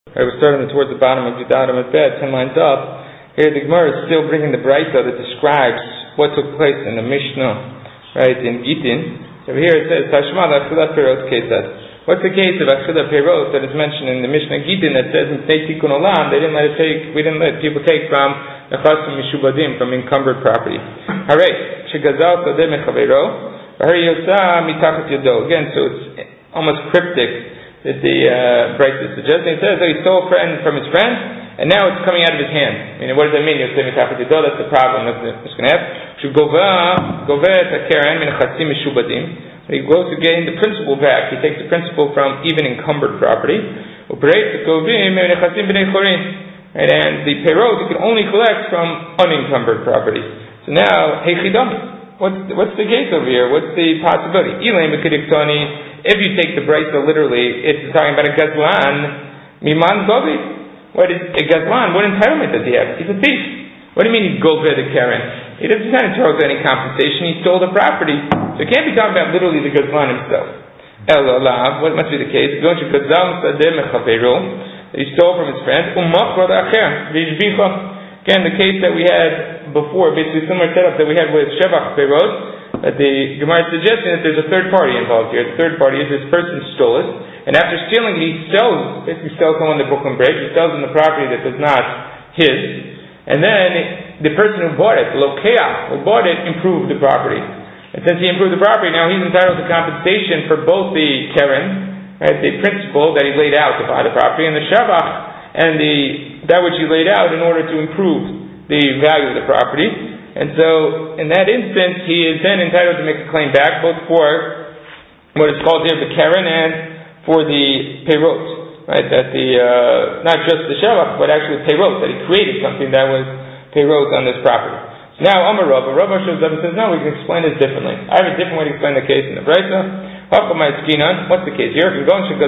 I was starting towards the bottom of Yudarim at bed, 10 lines up. Here the Gemara is still bringing the Braisa that describes what took place in the Mishnah, right, in Gitin. So here it says, Tashma l'Achilat Perot Kesad. What's the case of Achilat Perot that is mentioned in the Mishnah Gitin that says in Pnei Tikkun Olam, we didn't let people take from Nechasim Mishubadim, from encumbered property. Hare, Shegazal Sadeh Mechavero, Hare Yosah Mitachat Yodo. Again, so it's almost cryptic that the Braisa is suggesting. It says that he stole a friend from his friend, and now it's coming out of his hand. I mean, what does that mean? You're saying Mitachat Yodo, that's the problem that's going to happen. He goes to gain the principal back. He takes the principal from even encumbered property. And the perot you can only collect from unencumbered property. So now, what's the case over here? What's the possibility? If you take the Braisa literally, it's talking about a gazlan. Miman govi. What is a gazlan? What entitlement does he have? He's a thief. What do you mean he gove the Karen? He doesn't entitled to any compensation. He stole the property. So it can't be talking about literally the gazlan himself. What must be the case? He stole from his friend. Again, the case that we had before, basically similar setup that we had with Shevach Perot, that the Gemara is suggesting that there's a third party involved here. The third party is this person stole it, and after stealing it, he sells someone the Brooklyn Bridge. He sells him the property that was not his, and then the person who bought it, the Lokeach, who bought it, improved the property. And since he improved the property, now he's entitled to compensation for both the Keren, right, the principal that he laid out to buy the property, and the Shevach, and that which he laid out in order to improve the value of the property. And so, in that instance, he is then entitled to make a claim back, both for what is called here the Keren and for the Perot, right? That not just the Shevach, but actually Perot, that he created something that was Perot on this property. So now, Amar Rava shows up and says, no, we can explain this differently. I have a different way to explain the case in the Braisa. What's the case here?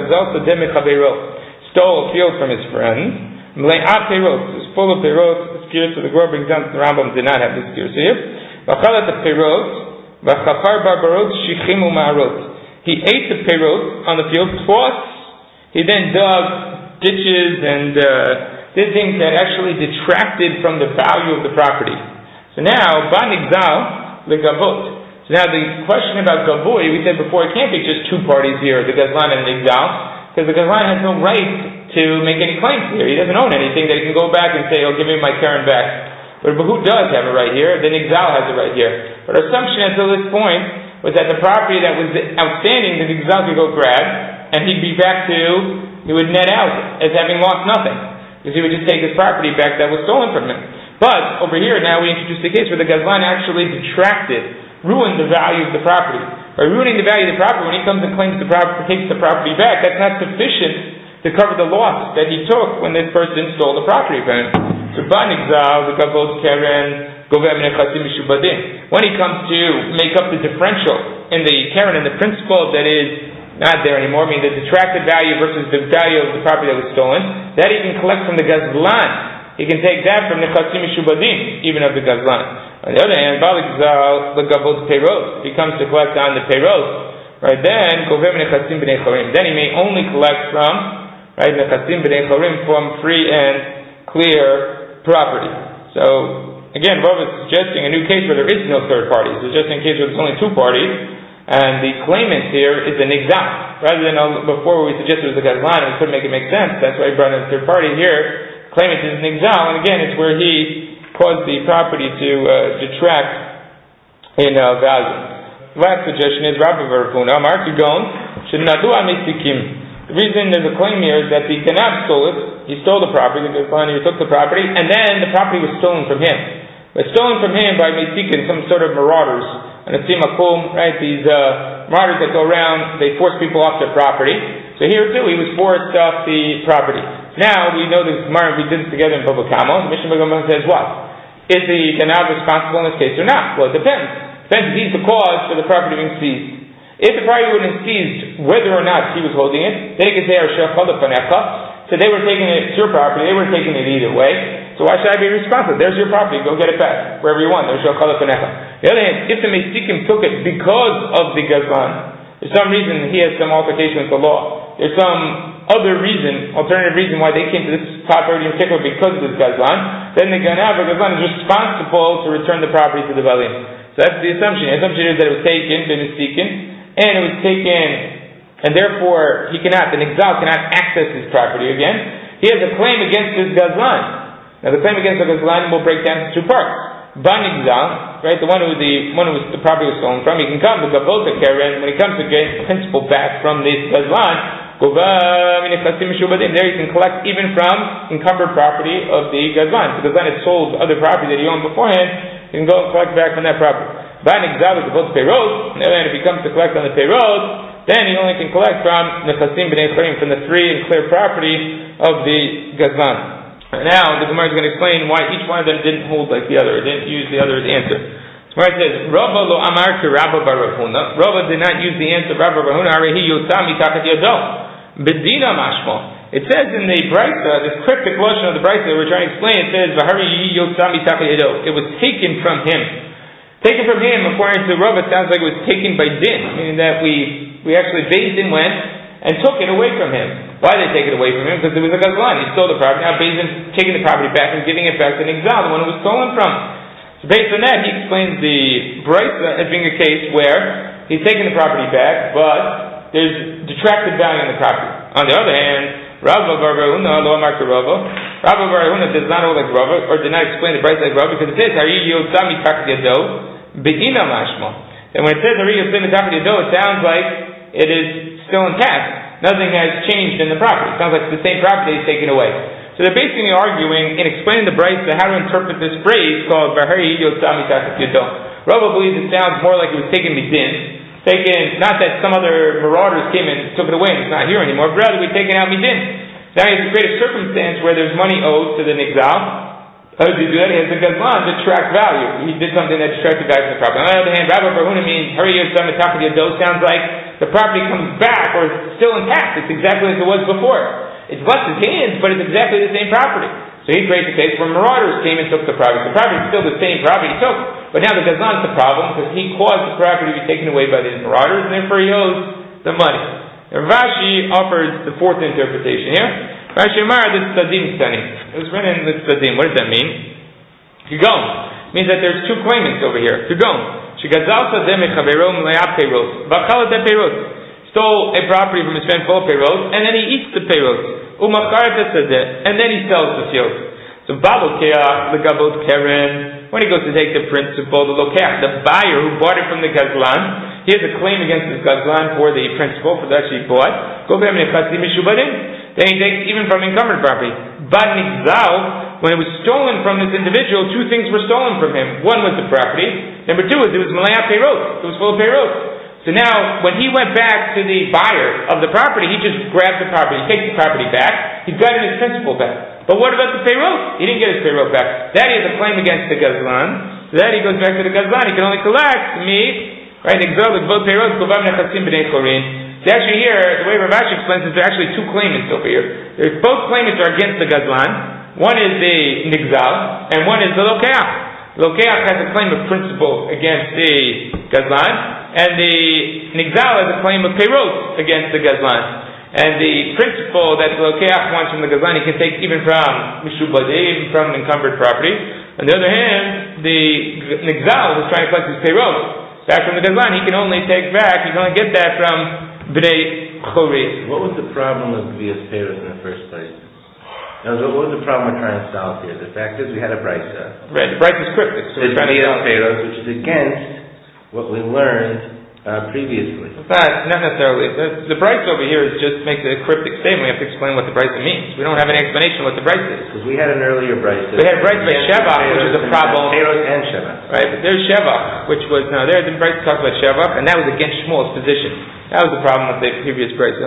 Stole a field from his friend. Mle'at Perot, it was full of Perot. So the Gemara brings down the Rambam did not have this gear here. He ate the perot on the field, plus he then dug ditches and did things that actually detracted from the value of the property. So now, banigzal legavot. So now the question about gavoy, we said before, it can't be just two parties here, the gazlan and the igzal, because the gazlan has no right to make any claims here. He doesn't own anything that he can go back and say, "Oh, give me my Karen back." But who does have a right here? The Nigzal has a right here. But our assumption until this point was that the property that was outstanding, the Nigzal could go grab, and he would net out as having lost nothing, because he would just take his property back that was stolen from him. But over here now we introduced a case where the Gazlan actually ruined the value of the property. By ruining the value of the property, when he comes and claims takes the property back, that's not sufficient to cover the loss that he took when this person stole the property from him. So banigzal, the gavot keren, govem nechasim mishubadim. When he comes to make up the differential in the keren and the principal that is not there anymore, I mean the detracted value versus the value of the property that was stolen, that he can collect from the gazlan. He can take that from nechasim mishubadim, even of the gazlan. On the other hand, banigzal, the gavot perot, he comes to collect on the perot, right? Then govem nechasim b'nei chorim. Then he may only collect from nechasim b'nei chorim, from free and clear property. So again, Rav is suggesting a new case where there is no third party. He's suggesting a case where there's only two parties, and the claimant here is the nigzal. Rather than before we suggested it was the gazlan, we couldn't make it make sense. That's why he brought in a third party here. Claimant is nigzal, and again, it's where he caused the property to detract in value. The last suggestion is Rabbi Barafuna, Amar Kigon, Shenadu Amesikim. The reason there's a claim here is that the Ganab stole it. He stole the property. The Gazlan here took the property, and then the property was stolen from him. But stolen from him by Mesikin, some sort of marauders. And a Timakum, right? These marauders that go around, they force people off their property. So here too, he was forced off the property. Now we know this Gemara. We did this together in Bava Kama. The Mishnah Bava says what? Is the Ganab responsible in this case or not? Well, it depends. Depends if he's the cause for the property being seized. If the property would have seized whether or not he was holding it, then he could say, so they were taking it, it's your property, they were taking it either way, so why should I be responsible? There's your property, go get it back, wherever you want. The other hand, if the Mesikim took it because of the Gazlan, there's some reason he has some altercation with the law, there's some other reason, alternative reason why they came to this property in particular because of this Gazlan, then the Ganav or Gazlan is responsible to return the property to the Balim. So that's the assumption. The assumption is that it was taken, and it was taken, and therefore the Nigzal cannot access his property again. He has a claim against this Gazlan. Now the claim against the Gazlan will break down into two parts. Banigzal, right, the one who the property was stolen from, he can come to Gavota Karen when he comes to get the principal back from this Gazlan. There he can collect even from encumbered property of the Gazlan. The Gazlan had sold other property that he owned beforehand. He can go and collect back from that property. Banigzal is Gavota Peirot. And then if he comes to collect on the Peirot, then he only can collect from Nechasim B'nei Chorim, from the free and clear property of the Gazlan. Now the Gemara is going to explain why each one of them didn't hold like the other, didn't use the other's answer. The Gemara says, Rabba lo amar to Rabba bar Rav Huna. Rabba did not use the answer of Rabba bar Huna. Arehi yotami takat yado. Bedina mashmo. It says in the Brisa, this cryptic lashon of the Brisa that we're trying to explain, it says, V'hari yotami takat yado. It was taken from him. Taken from him, according to Rabba, it sounds like it was taken by din, meaning that we actually Beis Din went and took it away from him. Why did they take it away from him? Because there was a Gazlan. He stole the property. Now Beis Din taking the property back and giving it back to Nigzal, the one who was stolen from. So based on that, he explains the Brisa as being a case where he's taking the property back, but there's detracted value in the property. On the other hand, Rabba bar Huna lo amar to Rabba. Rabba bar Huna does not hold like Rabba, or did not explain the Brisa like Rabba, because it says Hari yotzami takat yado be'ina mashma. And when it says Hari yotzami takat yado, it sounds like it is still intact. Nothing has changed in the property. It sounds like it's the same property is taken away. So they're basically arguing in explaining the Brisa how to interpret this phrase called V'hari yotzami takat yado. Rabba believes it sounds more like it was taken midin. Taken, not that some other marauders came and took it away and it's not here anymore, but rather we taken out midin. Now he has to create a circumstance where there's money owed to the Nigzal. How does he do that? He has the Gazlan to track value. He did something that detracted value from the property. On the other hand, Rabba bar Huna means Hari yotzami takat yado sounds like the property comes back or it's still intact. It's exactly as it was before. It's left his hands, but it's exactly the same property. So he creates a case where marauders came and took the property. The property is still the same property he took, but now the Gazlan is the problem because he caused the property to be taken away by these marauders, and therefore he owes the money. And Rashi offers the fourth interpretation here. Rashi Amar, this Tzadim Stani. It was written in the Tzadim. What does that mean? Kigon. It means that there's two claimants over here. Kigon. Shegazalta de mechavero mle'ah peirot. V'achal de peirot. Stole a property from his friend full of peirot, and then he eats the peirot. Umachar tesadeh, and then he sells the field. So Babokeach legabot keren. When he goes to take the principal, the lokeach, the buyer who bought it from the Gazlan, he has a claim against the Gazlan for the principal, for that she bought. Go be'em nechasim mishubadim. Then he takes even from encumbered property. But Nigzal, when it was stolen from this individual, two things were stolen from him. One was the property. Number two was it was Maleah Peirot. It was full of Peirot. So now, when he went back to the buyer of the property, he just grabbed the property. He takes the property back. He's gotten his principal back. But what about the Peirot? He didn't get his Peirot back. That he has a claim against the Gazlan. So that he goes back to the Gazlan. He can only collect right? Exalted both Peirot, Govam Nechasim B'nei Chorin. So actually here, the way Rav Ashi explains is there are actually two claimants over here. There's both claimants are against the Gazlan. One is the Nigzal, and one is the Lokeach. Lokeach has a claim of principal against the Gazlan, and the Nigzal has a claim of Peirot against the Gazlan. And the principal that the Lokeach wants from the Gazlan, he can take even from Mishubadim, from encumbered property. On the other hand, the Nigzal who's trying to collect his Peirot back from the Gazlan, he can only take back, he can only get that from B'nei Chorim. What was the problem of Gvias Peirot in the first place? Now, what was the problem we're trying to solve here? The fact is we had a Brisa. Right, the Brisa is cryptic. So we're trying to solve Peirot, which is against what we learned previously. Not necessarily. The Brisa over here is just makes a cryptic statement. We have to explain what the Brisa means. We don't have any explanation what the Brisa is. Because we had an earlier Brisa. We had a Brisa by Shevach, which is a problem. Peirot and Shevach. Right, but there's Shevach, which was, there the Brisa talks about Shevach, and that was against Shmuel's position. That was the problem with the previous Brisa.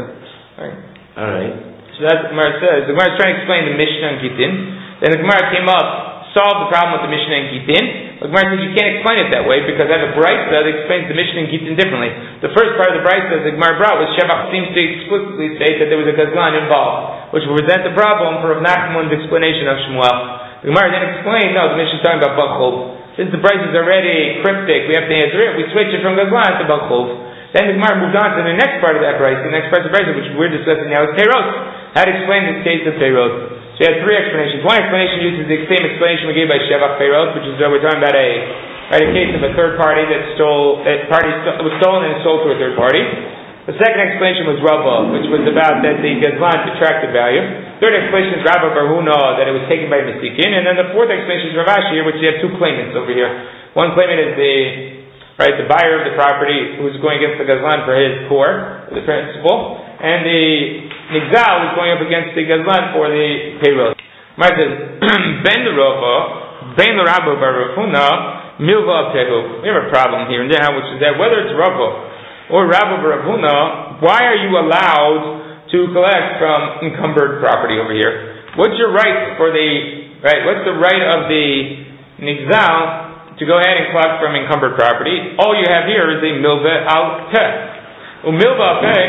All right. So that's what the Gemara says. The Gemara is trying to explain the Mishnah and Gittin. Then the Gemara came up, solved the problem with the Mishnah and Gittin. The Gemara says you can't explain it that way because I have a Brisa that explains the Mishnah and Gittin differently. The first part of the Brisa the Gemara brought was Shevach seems to explicitly state that there was a Gazlan involved, which will present the problem for Rav Nachman's explanation of Shmuel. The Gemara then explained, no, the Mishnah is talking about Bachov. Since the Brisa is already cryptic, we have to answer it. We switch it from Gazlan to Bachov. Then the Gemara moved on to the next part of that Brisa. The next part of the Brisa, which we're discussing now, is Peirot. how to explain this case of Peirot. So he had three explanations. One explanation uses the same explanation we gave by Shevach Peirot, which is we're talking about a case of a third party was stolen and sold to a third party. The second explanation was Rabbah, which was about that the Gazlan detracted value. Third explanation is Rabbah Bar Huna, that it was taken by Mesikin. And then the fourth explanation is Rav Ashi here, which you have two claimants over here. One claimant is the buyer of the property who's going against the Gazlan for his core, the principal, and the Nigzal who's going up against the Gazlan for the payroll. Mar says, Ben the Rabbah, Ben the Rabbah Bar Huna, Milva Tehu. We have a problem here and there, which is that whether it's Rabbah or Rabbah Bar Huna, why are you allowed to collect from encumbered property over here? What's your right what's the right of the Nigzal to go ahead and collect from encumbered property? All you have here is a milva al teh. When it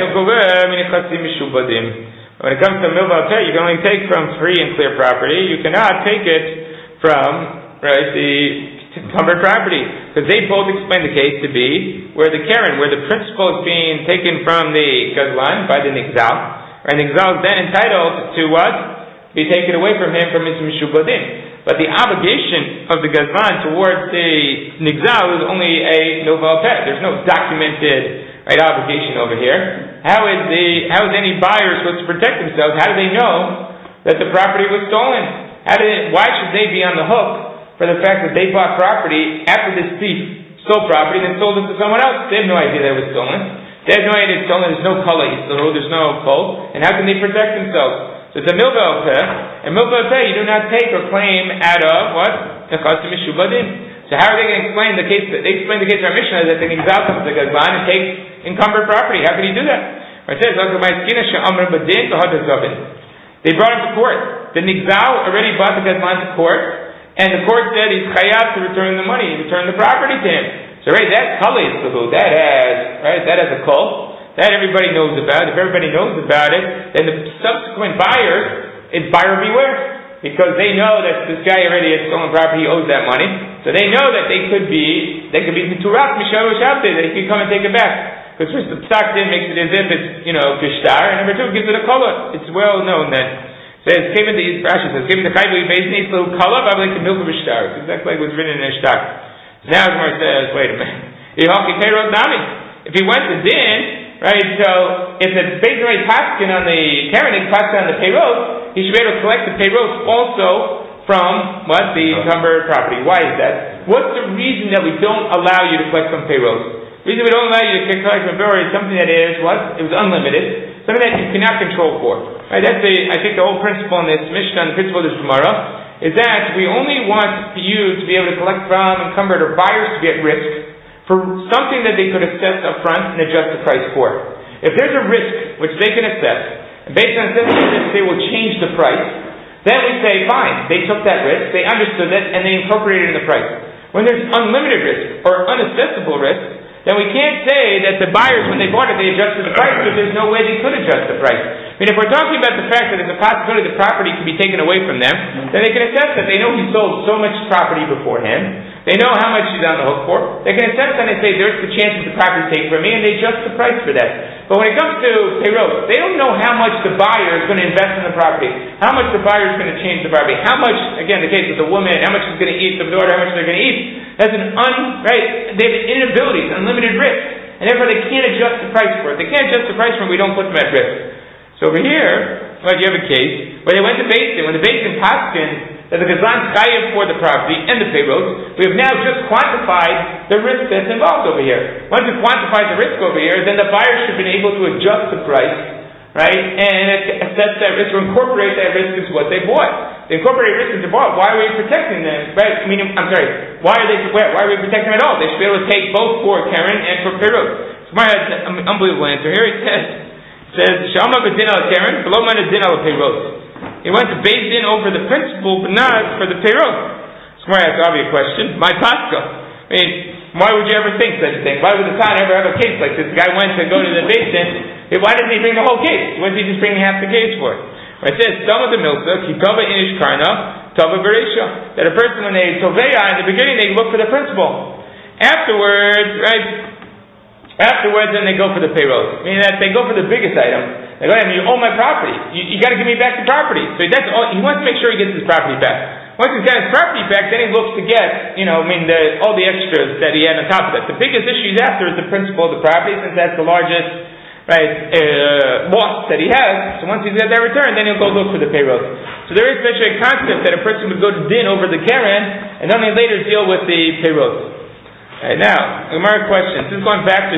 comes to milva al teh, you can only take from free and clear property. You cannot take it from the encumbered property, because they both explain the case to be where the principal is being taken from the Gazlan by the Nigzal, and Nigzal is then entitled to what? Be taken away from him from his Mishubadim. But the obligation of the Gazlan towards the Nigzal is only a novel pet. There's no documented obligation over here. How is any buyer supposed to protect themselves? How do they know that the property was stolen? Why should they be on the hook for the fact that they bought property after this thief stole property and then sold it to someone else? They have no idea that it was stolen. They have no idea it's stolen. There's no color, there's no coal. And how can they protect themselves? So it's a milva peh. And milva peh you do not take or claim out of what? Nechasim mishubadim. So how are they going to explain the case? They explain the case of our Mishnah that the Nigzal comes to the Gazlan and takes encumbered property. How can he do that? It says, they brought him to court. The Nigzal already brought the Gazlan to court. And the court said he's chayav to return the money, return the property to him. So that's kalei suhu. That has a kol. That everybody knows about. If everybody knows about it, then the subsequent buyer is buyer beware, because they know that this guy already has stolen property, he owes that money. So they know that they could be miturat mishal shabte, that he could come and take it back. Because first the psak din makes it as if it's bishtar, and number two gives it a kolot. It's well known that. Says, Rashi says, "Came to Chayvu Beis Little Kalav, I would like to milk of a shtar." It's exactly like what's written in a shtar. Now Gemara says, "Wait a minute. If he went to din, so if the Beis Rei paskin on the Karen, paskin on the payroll, he should be able to collect the payroll also from the encumbered property. Why is that? What's the reason that we don't allow you to collect from payrolls? The reason we don't allow you to collect from payrolls is something that is what? It was unlimited. Something that you cannot control for. Right? That's I think the whole principle in this Mishnah and the principle of this Gemara is that we only want you to be able to collect from encumbered or buyers to be at risk for something that they could assess up front and adjust the price for. If there's a risk which they can assess, and based on assessing the risk they will change the price, then we say, fine, they took that risk, they understood it, and they incorporated it in the price. When there's unlimited risk or unassessable risk, then we can't say that the buyers, when they bought it, they adjusted the price, because there's no way they could adjust the price. I mean, if we're talking about the fact that there's a possibility the property could be taken away from them, then they can assess that. They know he sold so much property beforehand. They know how much he's on the hook for. They can assess that and say, there's the chance that the property is taken from me, and they adjust the price for that. But when it comes to payroll, they don't know how much the buyer is going to invest in the property, how much the buyer is going to change the property, how much, again, the case with the woman, how much she's going to eat, the daughter, how much they're going to eat. That's they have an inability, unlimited risk, and therefore they can't adjust the price for it. They can't adjust the price for it, we don't put them at risk. So over here, you have a case where they went to Beis Din. When the Beis Din paskin that the Gazlan chayav for the property and the payroll, we have now just quantified the risk that's involved over here. Once we quantify the risk over here, then the buyer should be able to adjust the price, and assess that risk or incorporate that risk into what they bought. The incorporated risk into bought. Why are we protecting them? Why are we protecting them at all? They should be able to take both for Karen and for payroll. So Gemara has an unbelievable answer here. It says, "Shama b'din al Karen, below man din al payroll." He went to Beis Din over the principle, but not for the payroll. So Gemara has obvious question. My Pascha. I mean, why would you ever think such a thing? Why would the Tan ever have a case like this? The guy went to go to the Beis Din. Why didn't he bring the whole case? What is he just bringing half the case for? It says, "Some of the milsa, kitava inish karna, tava beresha." That a person, when they toveya in the beginning, they look for the principle. Afterwards, then they go for the payroll. Meaning that they go for the biggest item. Like, I mean, you own my property. You got to give me back the property. So that's all. He wants to make sure he gets his property back. Once he's got his property back, then he looks to get, all the extras that he had on top of it. The biggest issue he's after is the principal of the property, since that's the largest, loss that he has. So once he's got that return, then he'll go look for the payroll. So there is such a concept that a person would go to din over the keren, and only later deal with the payroll. Alright, now, Gemara questions. This is going back to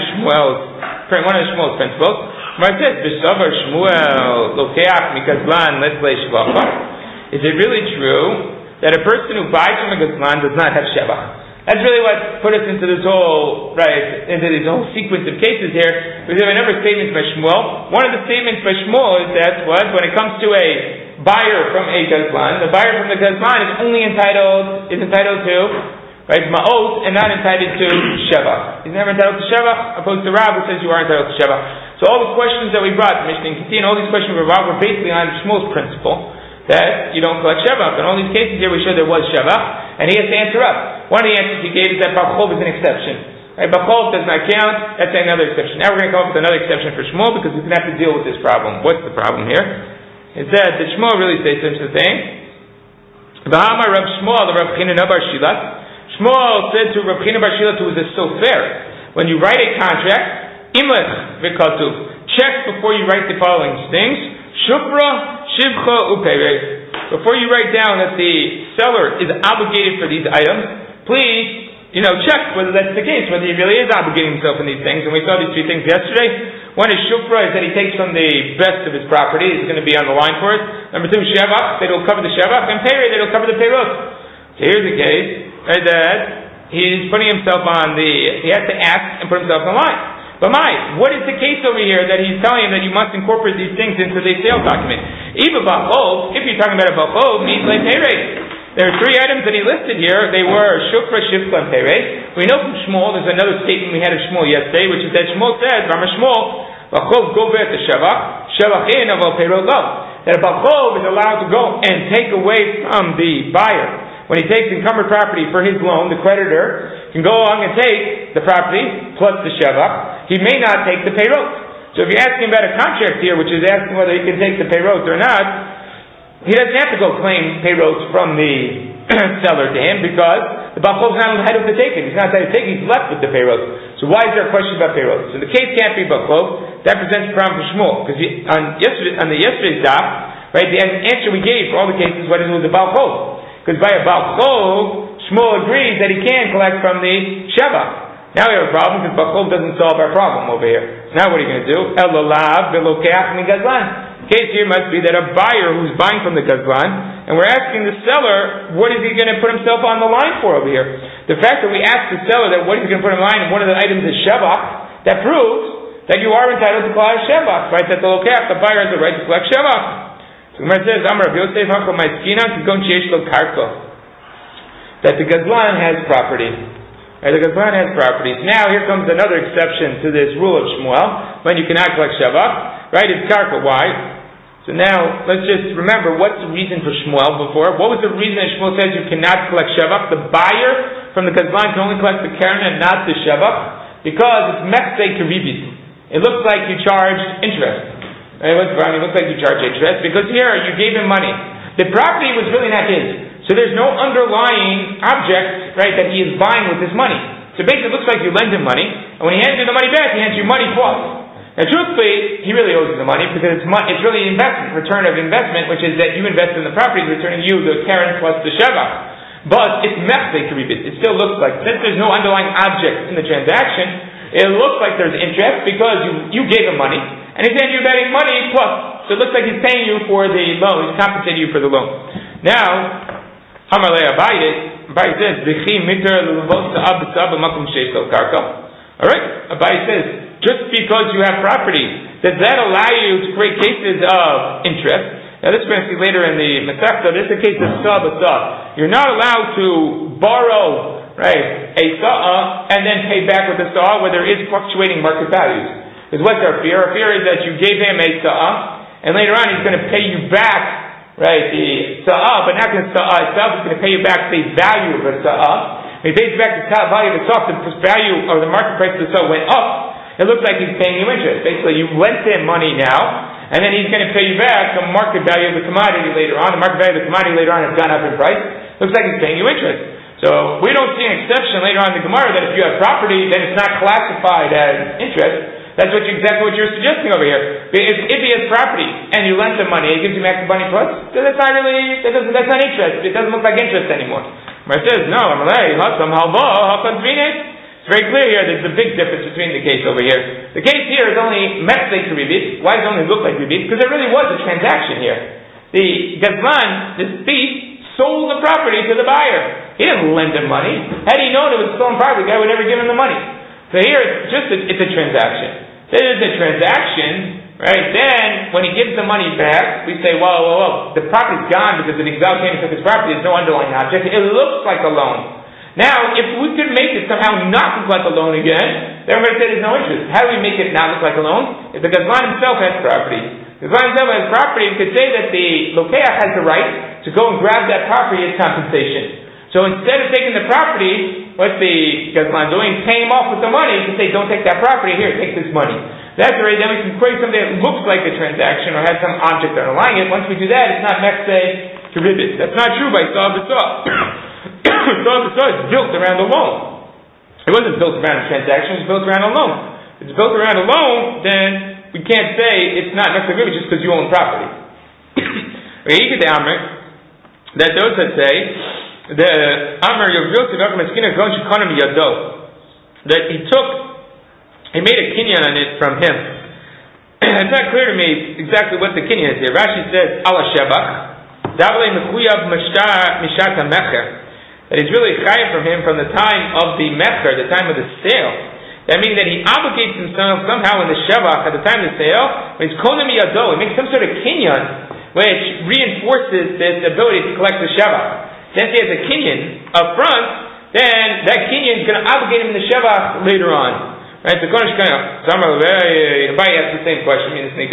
one of Shmuel's principles. Gemara says, "B'shavar Shmuel lokeach mikazlan leslei shvacha." Is it really true that a person who buys from a gazlan does not have shevach? That's really what put us into this whole sequence of cases here. We have a number of statements by Shmuel. One of the statements by Shmuel is that when it comes to a buyer from a gazlan, the buyer from the gazlan is only entitled to ma'ot and not entitled to shevach. He's never entitled to shevach, opposed to Rav, who says you are entitled to shevach. So all the questions that we brought, Mishnah and Kitin, all these questions we brought were basically on Shmuel's principle that you don't collect shevach. In all these cases here, we showed there was shevach, and he has to answer up. One of the answers he gave is that Bachov is an exception. Bachov does not count. That's another exception. Now we're going to come up with another exception for Shmuel because we're going to have to deal with this problem. What's the problem here? It says that Shmuel really says such a thing. V'hamar Rav Shmuel, the Rav China Bar Shilat. Shmuel said to Rav China Bar Shilat, who was a sofer, when you write a contract, imlech v'katuv, check before you write the following things: shupra, shivcha, upere. Before you write down that the seller is obligated for these items, please, check whether that's the case, whether he really is obligating himself in these things. And we saw these three things yesterday. One is shupra, is that he takes from the best of his property, he's going to be on the line for it. Number two, shevach, that he'll cover the shevach, and pere, that he'll cover the perot. So here's the case, that he's putting himself he has to ask and put himself on the line. But what is the case over here that he's telling him that you must incorporate these things into the sales document? Even bachov, if you're talking about a bachov, means like pere. There are three items that he listed here. They were shufra, shivcha, and pere. We know from Shmuel, there's another statement we had of Shmuel yesterday, which is that Shmuel says, Rama Shmuel, bachov go back to shevach, shevach in aval pere go. That a bachov is allowed to go and take away from the buyer. When he takes encumbered property for his loan, the creditor can go along and take the property plus the shevach. He may not take the payroll. So if you're asking about a contract here, which is asking whether he can take the payroll or not, he doesn't have to go claim payroll from the seller to him because the bachov is not entitled to take it. He's not entitled to take it. He's left with the payroll. So why is there a question about payroll? So the case can't be bachov. That presents a problem for Shmuel because on yesterday's daf, the answer we gave for all the cases was a bachov. Because by a Bachov, Shmuel agrees that he can collect from the shevach. Now we have a problem because Bachov doesn't solve our problem over here. Now what are you going to do? Elolav velokeach mi gazlan. The case here must be that a buyer who's buying from the gazlan, and we're asking the seller, what is he going to put himself on the line for over here? The fact that we ask the seller that what is he going to put on the line, and one of the items is shevach, that proves that you are entitled to collect shevach, right? That the lokeach, the buyer, has the right to collect shevach. The Gemara says, Amar Rav Yosef Hakol Ma'askina Kigon Sheyesh Lo Karka, that the gazlan has property. Right, the gazlan has property. Now here comes another exception to this rule of Shmuel when you cannot collect shevach. Right, it's karka. Why? So now let's just remember what's the reason for Shmuel before. What was the reason that Shmuel says you cannot collect shevach? The buyer from the gazlan can only collect the keren and not the shevach because it's mechzei keribit. It looks like you charged interest. It looks like you charge interest because here you gave him money. The property was really not his, so there's no underlying object, that he is buying with his money. So basically, it looks like you lend him money, and when he hands you the money back, he hands you money plus. Now, truthfully, he really owes you the money because it's really investment, return of investment, which is that you invest in the property, returning you the keren plus the shevach. But it's mechzei keribit. It still looks like, since there's no underlying object in the transaction, it looks like there's interest because you gave him money. And he's saying you're betting money plus. So it looks like he's paying you for the loan. He's compensating you for the loan. Now, Amar Le Abaye says, V'chi mitar l'levos sa'ab b'sa'ab b'makom sheyesh lo karka. Alright, Abaye says, just because you have property, does that allow you to create cases of interest? Now this we're going to see later in the Masechta. This is a case of sa'ab b'sa'ab. You're not allowed to borrow, a sa'ah and then pay back with a sa'ah where there is fluctuating market values. Because what's our fear? Our fear is that you gave him a sa'ah, and later on he's going to pay you back, the sa'ah, but not going to sa'ah itself, he's going to pay you back the value of the sa'ah. When he pays you back the value of the sa'ah, the value or the market price of the sa'ah went up, it looks like he's paying you interest. Basically, you lent him money now, and then he's going to pay you back the market value of the commodity later on. The market value of the commodity later on has gone up in price. Looks like he's paying you interest. So we don't see an exception later on in the Gemara that if you have property, then it's not classified as interest. That's exactly what you're suggesting over here. If he has property and you lend him money, he gives you back the money plus, then that's not interest. It doesn't look like interest anymore. It says, no, it's very clear here there's a big difference between the case over here. The case here is only metzek ribit. Why does it only look like ribit? Because there really was a transaction here. The Gazlan, this thief, sold the property to the buyer. He didn't lend him money. Had he known it was stolen property, the guy would never give him the money. So here it's a transaction. This is a transaction, right? Then when he gives the money back, we say, well, the property's gone because the Nigzal came and took his property. There's no underlying object. It looks like a loan. Now, if we could make it somehow not look like a loan again, then we're going to say there's no interest. How do we make it not look like a loan? If the Gazlan himself has property. The Gazlan himself has property, we could say that the Lokeach has the right to go and grab that property as compensation. So instead of taking the property, what's the Gazlan doing? Pay him off with the money to say, don't take that property, here, take this money. That's right, then we can create something that looks like a transaction or has some object underlying it. Once we do that, it's not mechse to ribit. That's not true by Saw B'Saw. Saw B'Saw is built around a loan. It wasn't built around a transaction, it was built around a loan. If it's built around a loan, then we can't say it's not mechse to ribit just because you own property. That those that say, the Amar Yav Yosef that he made a kinyan on it from him. It's not clear to me exactly what the kinyan is here. Rashi says ala shebach davle mechuyav mishat hamecher, that he's really chayav from him from the time of the mecher, the time of the sale. That means that he obligates himself somehow in the shebach at the time of the sale. When he's konim yado, he makes some sort of kinyan which reinforces this ability to collect the shebach. Since he has a kinyan up front, then that kinyan is going to obligate him in the shevach later on. Right? So Kodesh Kanya, everybody asks the same question. Just because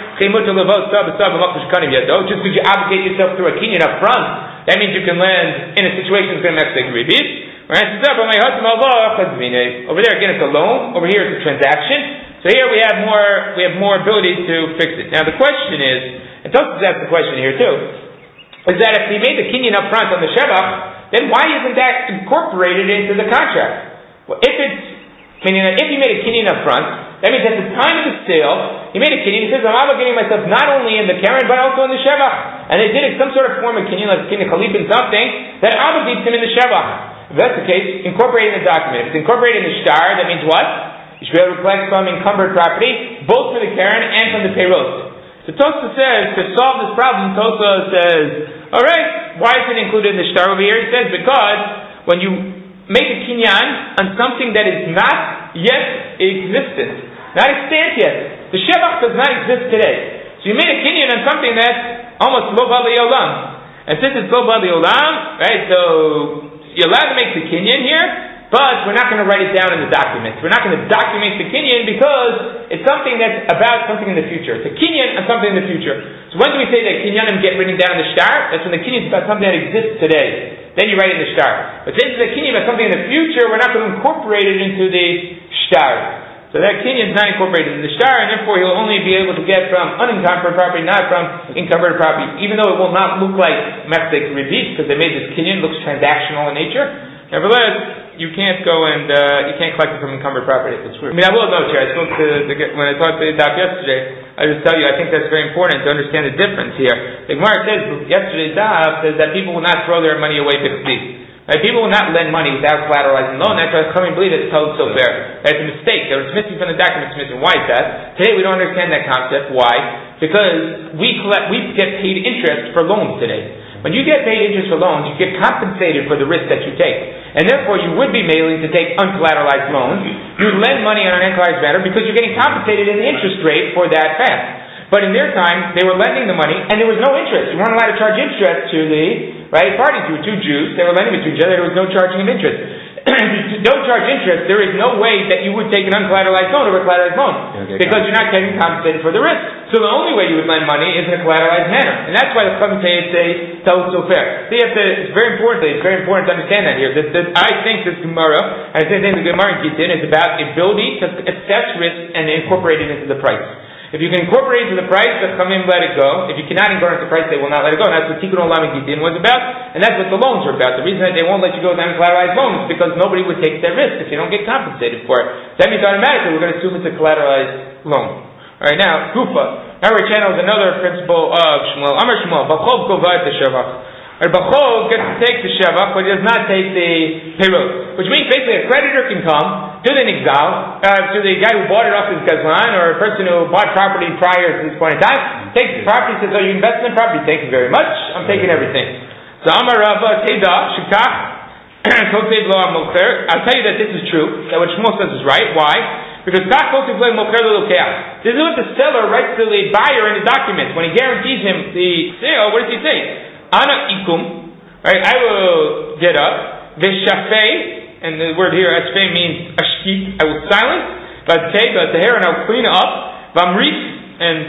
you obligate yourself through a kinyan up front, that means you can land in a situation that's going to make a ribit. Right? Over there again it's a loan. Over here it's a transaction. So here we have more ability to fix it. Now the question is, and Tosfos asked the question here too, is that if he made the kinyan up front on the shevach, then why isn't that incorporated into the contract? Well, if he made a kinyan up front, that means at the time of the sale, he made a kinyan, he says, I'm obligating myself not only in the keren, but also in the shevach. And they did it some sort of form of kinyan, like kinyan chalipin something, that obligates him in the shevach. If that's the case, incorporate in the document. If it's incorporated in the shtar, that means what? You should be able to collect from encumbered property, both from the keren and from the peirot. So Tosfos says, to solve this problem, Tosfos says, alright, why is it included in the shtar over here? He says, because when you make a kinyan on something that is not yet existent, not extant yet, the shevach does not exist today. So you made a kinyan on something that's almost lo bali olam. And since it's lo bali olam, right, so you're allowed to make the kinyan here, but we're not going to write it down in the document. We're not going to document the kinyan because it's something that's about something in the future. It's a kinyan on something in the future. So when do we say that kinyanim get written down in the shtar? That's when the kinyan is about something that exists today. Then you write it in the shtar. But since it's a kinyan about something in the future, we're not going to incorporate it into the shtar. So that kinyan is not incorporated in the shtar, and therefore he'll only be able to get from unencumbered property, not from encumbered property. Even though it will not look like mechsek ribit, because they made this kinyan, looks transactional in nature. Nevertheless, you can't go and you can't collect it from encumbered property if it's true. I mean, I will note here, when I talked to the doc yesterday, I just tell you, I think that's very important to understand the difference here. The Gemara says, yesterday's doc says that people will not throw their money away b'chli. Right? People will not lend money without collateralizing loan. That's why coming believe it's told so fair. It's a mistake. It's missing from the document. It's missing. Why is that? Today we don't understand that concept. Why? Because we get paid interest for loans today. When you get paid interest for loans, you get compensated for the risk that you take. And therefore you would be mailing to take uncollateralized loans. You would lend money on an uncollateralized matter because you're getting compensated in the interest rate for that fact. But in their time, they were lending the money and there was no interest. You weren't allowed to charge interest to the parties. You were two Jews. They were lending to each other. There was no charging of interest. If you don't charge interest, there is no way that you would take an uncollateralized loan over a collateralized loan because you're not getting compensated for the risk. So the only way you would lend money is in a collateralized manner, and that's why the Chachamim say tell so fair. So it's very important to understand that here. I think this Gemara, and I think the Gemara in Gittin is about ability to assess risk and incorporate it into the price. If you can incorporate into the price, the Chamim let it go. If you cannot incorporate into the price, they will not let it go. And that's what Tikkun Olam Gittin was about, and that's what the loans are about. The reason that they won't let you go with uncollateralized loans is because nobody would take that risk if you don't get compensated for it. That means automatically we're going to assume it's a collateralized loan. Alright, now, Gufa. Now we're channeling another principle of Shmuel. Amar Shmuel, Bachov Govai Teshevach. Bachov gets to take the Shevach, but he does not take the Perut. Which means basically a creditor can come to the Nigzal, to the guy who bought it off his Gazlan, or a person who bought property prior to this point in time, takes the property, says, you invest in the property, thank you very much, I'm taking everything. So Amar Rava Teda Shikach Kotev Lo HaMocher. I'll tell you that this is true, that what Shmuel says is right. Why? Because Kach Kotev Lo HaMocher Lo Lokeach. This is what the seller writes to the buyer in the document. When he guarantees him the sale, what does he say? Ana ikum, right? I will get up. Veshafei, and the word here, asfei means ashkit. I will silence. Vatei, and I will clean up. Vamrit, and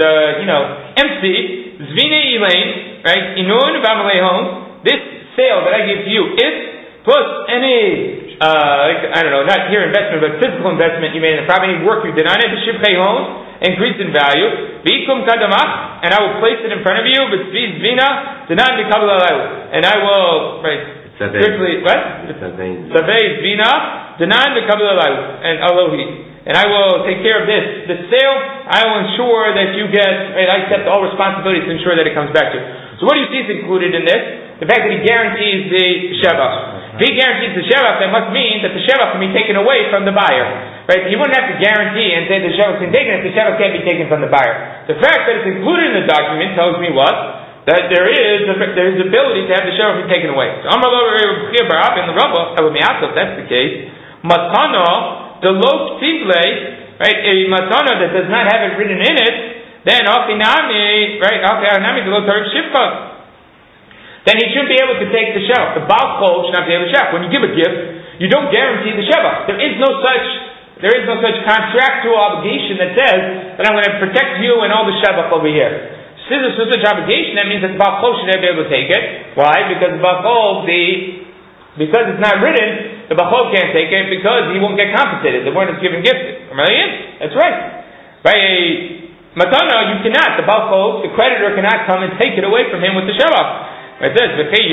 empty. Zvine elaine, right? Inun v'amalehon. This sale that I give to you, if plus any, not here investment, but physical investment you made in the property, work you did on it, b'shivchei hon, increase in value. V'ikum kadamach, and I will place it in front of you. V'tzvi zvina, denan v'kabel alayhu, and I will strictly what? Savei zvina, denan v'kabel alayhu, and alohi, and I will take care of this. The sale, I will ensure that you get. I accept all responsibilities to ensure that it comes back to you. So what do you see is included in this? The fact that he guarantees the shevach. If he guarantees the shevach, that must mean that the shevach can be taken away from the buyer. Right? He wouldn't have to guarantee and say the shevach can take it if the shevach can't be taken from the buyer. The fact that it's included in the document tells me what? That there is ability to have the shevach be taken away. So Amar Lo B'chir Barab in the Rabbah, if that's the case, matana the lo ksible, right? A matana that does not have it written in it, then achinami, right? Achinami the lo tarif shivcha. Then he shouldn't be able to take the shevach. The Baal Chol should not be able to shevach. When you give a gift, you don't guarantee the shevach. There is no such contractual obligation that says that I'm going to protect you and all the shevach over here. Since there's no such obligation, that means that the Baal Chol should not be able to take it. Why? Because the Baal Chol, because it's not written, the Baal Chol can't take it because he won't get compensated. The one that's given gifted. That's right. By a matana, you cannot. The Baal Chol, the creditor, cannot come and take it away from him with the shevach. It says, how can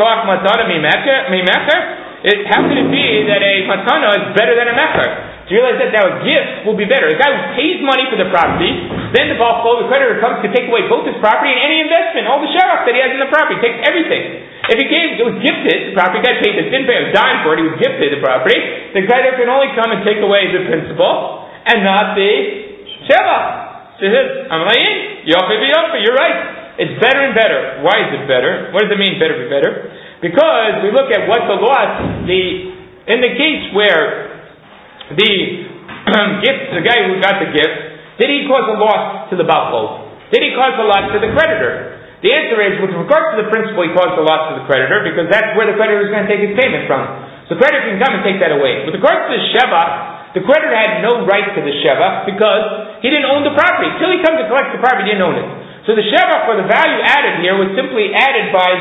it be that a matana is better than a mecher? Do you realize that now a gift will be better? A guy who pays money for the property, then the Baal Chol, the creditor, comes to take away both his property and any investment, all the shevach that he has in the property, takes everything. If it was gifted, the property guy paid, didn't pay a dime for it, he was gifted the property, the creditor can only come and take away the principal and not the shevach. So he says, you're right. It's better and better. Why is it better? What does it mean, better be better? Because we look at what the loss, in the case where the gift, the guy who got the gift, did he cause a loss to the Baal Chol? Did he cause a loss to the creditor? The answer is, with regard to the principal, he caused a loss to the creditor, because that's where the creditor is going to take his payment from. So the creditor can come and take that away. With regard to the shevach, the creditor had no right to the shevach because he didn't own the property. Till he comes to collect the property, he didn't own it. So the shevach, for the value added here, was simply added by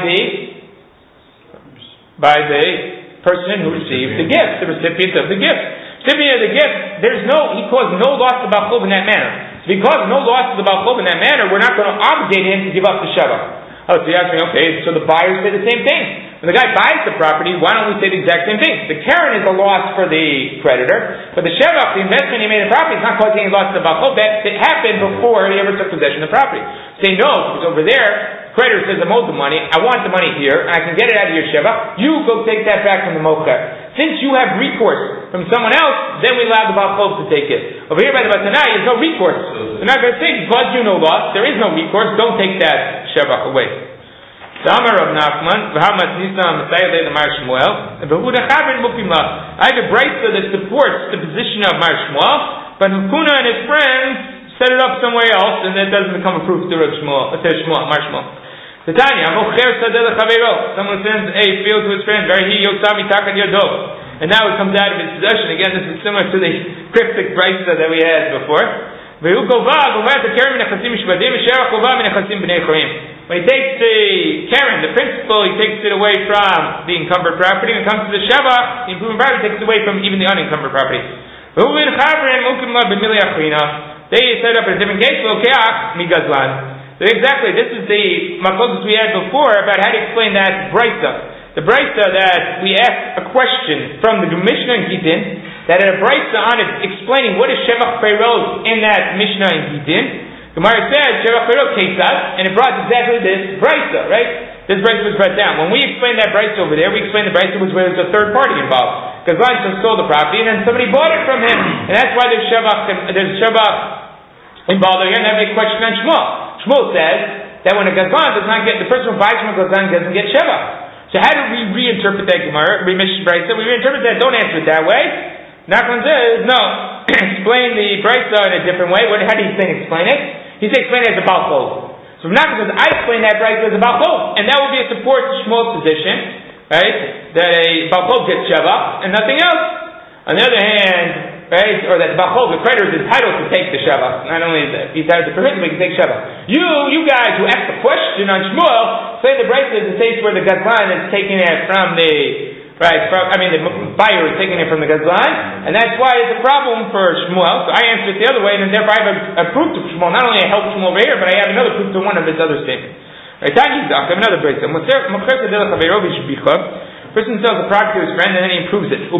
the person who received the gift, the recipient of the gift. Recipient of the gift, he caused no loss to the Baal Chol in that manner. So because no loss to the Baal Chol in that manner, we're not going to obligate him to give up the shevach. Oh, so you ask me, okay, so the buyers say the same thing. When the guy buys the property, why don't we say the exact same thing? The Karen is a loss for the creditor, but the shevach, the investment he made in the property, is not causing any loss to the Baal Chol. That happened before he ever took possession of the property. Say no, because over there, creditor says, I'm owed the money, I want the money here, and I can get it out of your shevach, you go take that back from the mocher. Since you have recourse from someone else, then we allow the Baal Chol to take it. Over here by the Batanai, there's no recourse. They're not going to say, because you no loss, there is no recourse, don't take that shevach away. Damar Rav Nachman, v'hamat nisam m'sayalei l'Mar Shmuel, v'huda chavin mukimla. I have a brayta that supports the position of Mar Shmuel, but Hukuna and his friends set it up somewhere else, and that doesn't become a proof to Mar Shmuel. Tanya, mocher sadeh l'chaveiro. Someone sends a field to his friend, v'hi yotzami takat yado, and now it comes out of his possession. Again, this is similar to the cryptic brayta that we had before. V'hu gova to carry minachasim mishvadim, v'sherach gova minachasim b'nei chorim. When he takes the Karen, the principal, he takes it away from the encumbered property. When it comes to the shevach, the improvement property takes it away from even the unencumbered property. The They set up a different case. Lokeach mi gazlan. So exactly, this is the machlokes we had before about how to explain that brisa. The brisa that we asked a question from the Mishnah in Gittin, that had a brisa on it explaining what is Shevach Peirot in that Mishnah in Gittin. Gemara said Shevach Peirot Ketzad, and it brought exactly this brisa, right? This brisa was brought down. When we explained that brisa over there, we explained the brisa was where there's a third party involved. Gazlan stole the property, and then somebody bought it from him, and that's why there's Shevach involved here, and that'd be a question on Shmuel. Shmuel says that when a Gazlan does not get, the person who buys from a Gazlan doesn't get Shevach. So how do we reinterpret that Gemara? We reinterpret that, don't answer it that way. Nachman says, no, explain the Brisa in a different way. How do you explain it? He says explain it as a Baal Chol. So Nachman says, I explain that Brisa as a Baal Chol, and that will be a support to Shmuel's position, right? That a Baal Chol gets Shevach and nothing else. On the other hand, right, or that the Baal Chol, the creditor, is entitled to take the Shevach. Not only is he's entitled to permit, but he can take Shevach. You guys who asked the question on Shmuel, say the Brisa is the case where the Gazlan is taking it from the buyer is taking it from the Gazlan, and that's why it's a problem for Shmuel. So I answered it the other way, and therefore I have a proof to Shmuel. Not only I help Shmuel over here, but I have another proof to one of his other statements. Right, I have another Brisa. Person sells a property to his friend, and then he improves it.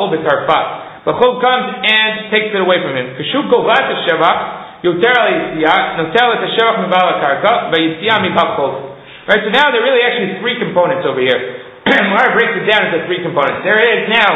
The Chol comes and takes it away from him. Kashu govat shevach yoter al-yitziyah notel et shevach mibal karka v'yitziyah mibal chol. Right. So now there are really actually three components over here. Mara breaks it down into three components. There is now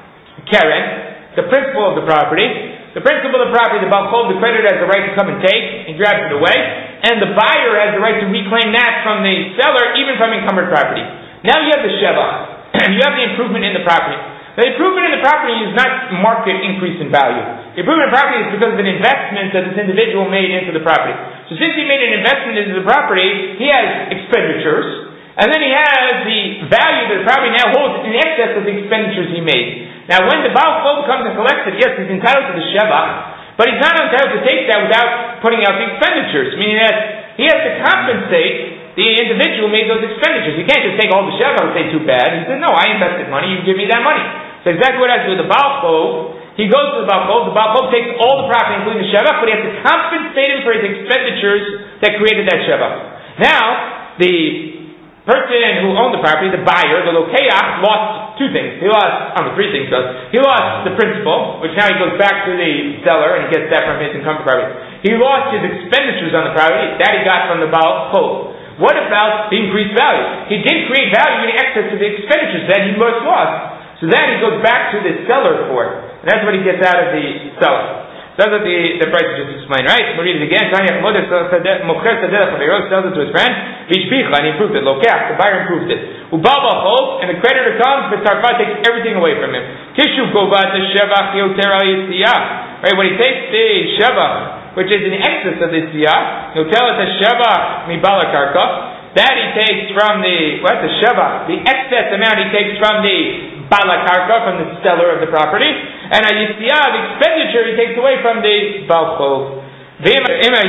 keren, the principal of the property. The principal of the property, the Baal Chol, the creditor has the right to come and take. He grabs it away, and the buyer has the right to reclaim that from the seller, even from encumbered property. Now you have the shevach, and you have the improvement in the property. The improvement in the property is not market increase in value. The improvement in property is because of an investment that this individual made into the property. So since he made an investment into the property, he has expenditures, and then he has the value that the property now holds in excess of the expenditures he made. Now when the Baal Chol comes and collects it, yes, he's entitled to the Shevach, but he's not entitled to take that without putting out the expenditures, meaning that he has to compensate the individual made those expenditures. You can't just take all the Shevach and say too bad. He said, no, I invested money, you give me that money. So exactly what I do with the Baal Chol, he goes to the Baal Chol takes all the property, including the Shevach, but he has to compensate him for his expenditures that created that Shevach. Now, the person who owned the property, the buyer, the Lokeach, lost two things. He lost, three things. He lost the principal, which now he goes back to the seller and he gets that from his encumbered property. He lost his expenditures on the property, that he got from the Baal Chol. What about the increased value? He did create value in excess of the expenditures that he most lost. So then he goes back to the seller for it. And that's what he gets out of the seller. So that's what the price just explained, right? We'll read it again. Tanya Mocher sells it to his friend. Vishpicha, and he improved it. Lokeach, the buyer improved it. Ubaba holds, and the creditor comes, but Tarfa takes everything away from him. Kishu govat the shevach yoter al yitziyah. Right, when he takes the shevach, which is in excess of the siyah, he'll tell us a shevach mibal karka. That he takes from the shevach, the excess amount he takes from the balakarka, from the seller of the property, and a yitziyah, the expenditure he takes away from the Baal Chol. If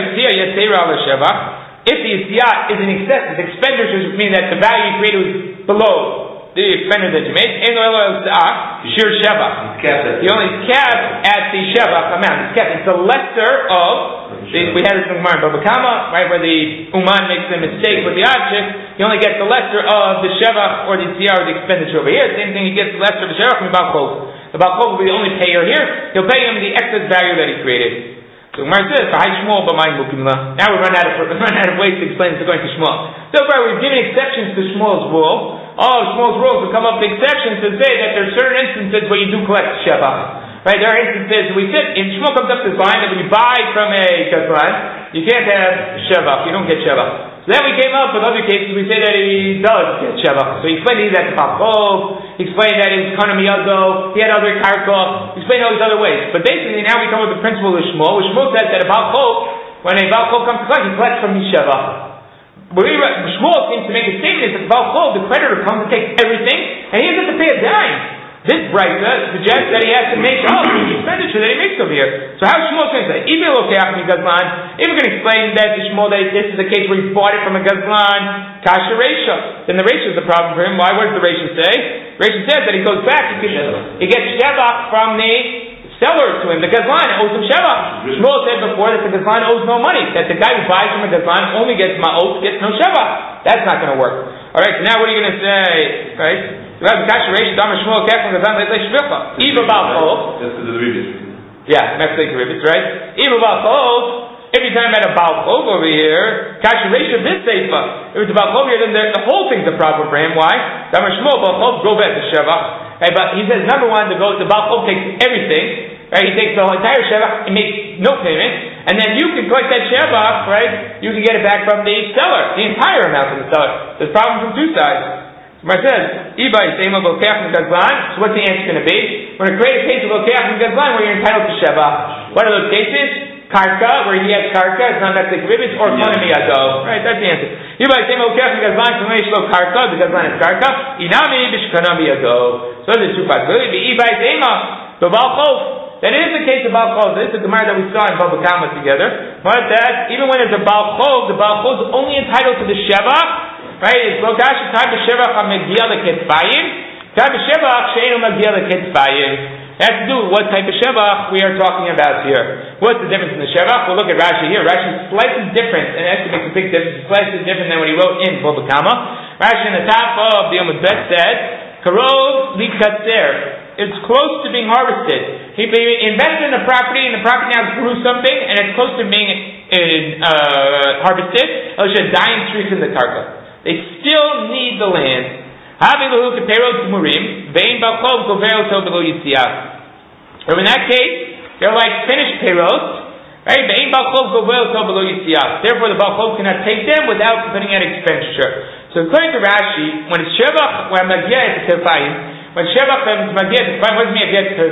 the yitziyah is in excess, the expenditures mean that the value you created was below the expenditure that you made. Shir shevach. He only capped at the shevach amount. It's capped. It's the lesser of. We had this in Gemara, Babakama, right, where the uman makes a mistake with the object. He only gets the lesser of the shevach or the tziyah or the expenditure over here. Same thing. He gets the lesser of the shevach from the Baal Chol. The Baal Chol will be the only payer here. He'll pay him the excess value that he created. So Gemara says, now we run out of ways to explain this according to Shmuel. So far we've given exceptions to Shmuel's rule. All of Shmuel's rules will come up with exceptions to say that there are certain instances where you do collect shevach. Right, there are instances we said, if Shmuel comes up to this line that when you buy from a Gazlan, you can't have shevach, you don't get shevach. So then we came up with other cases, we say that he does get shevach. So he explained that to Baal Chol, he explained that it was Kanamiyado, he had other karka, he explained all these other ways. But basically now we come with the principle of Shmuel, which Shmuel says that a Baal Chol, when a Baal Chol comes to collect, he collects from his shevach. Shmuel seems to make a statement that the Baal Chol, the creditor, comes to take everything, and he doesn't have to pay a dime. This Brisa suggests that he has to make up the expenditure that he makes over here. So how is Shmuel going to say? Even Lokeach mi Gazlan, if we're going to explain that to Shmuel that this is a case where he bought it from a Gazlan, Kasha Reisha, then the Reisha is the problem for him. Why? What does the Reisha say? Reisha says that he goes back, he gets shevach from the seller to him, the gazlan, owes him shevach. Shmuel said before that the gazlan owes no money, that the guy who buys from a gazlan only gets ma'ot, gets no shevach. That's not going to work. All right, so now what are you going to say? Right? Iva bal chov. That's because of the ribis. Yeah, Mexican ribis, right? Iva bal chov. Every time I had a bal chov over here, kasher reisha bit seifa. If it's a bal chov here, then the whole thing's a problem for him. Why? Damar Shmuel bal chov go back to shevach. Right, but he says number one, the bal chov takes everything. Right, he takes the whole entire shevach and makes no payment, and then you can collect that shevach. Right, you can get it back from the seller, the entire amount from the seller. There's a problem from two sides. So it says, Ibai Seima Lokach and Gazlan. So what's the answer going to be? We're going to create a case of Lokach and Gazlan where you're entitled to shevach. What are those cases? Karka, where he has karka, it's not that like ribbons, or Konami Ado. Right, that's the answer. Ibai Seima Lokach and Gazlan, so when you show karka, the Gazlan is karka. Inami Bishkanami Ado. So there's two possibilities. Ibai Seima, the Baal Chov. That is the case of Baal Chov. This is the Gemara that we saw in Baba Kama together. But that even when there's a Baal Chov, the Baal Chov is only entitled to the shevach. Right? It's Lokash Time Shevach HaMegia LeKetzbayim. Time Shevach She'enu Megia LeKetzbayim. It has to do with what type of shevach we are talking about here. What's the difference in the shevach? We'll look at Rashi here. Rashi is slightly different, and it actually makes a big difference. It's slightly different than what he wrote in Baba Kama. Rashi in the top of the Yom Bet said, Karov Likatzer. It's close to being harvested. He invested in the property, and the property now grew something, and it's close to being harvested. It should die and trees in the karka. They still need the land. So in that case, they're like finished payroll, right? Therefore, the Baal Chov cannot take them without putting out expenditure. So according to Rashi, when it's shevach, when shevach is magia, what does mean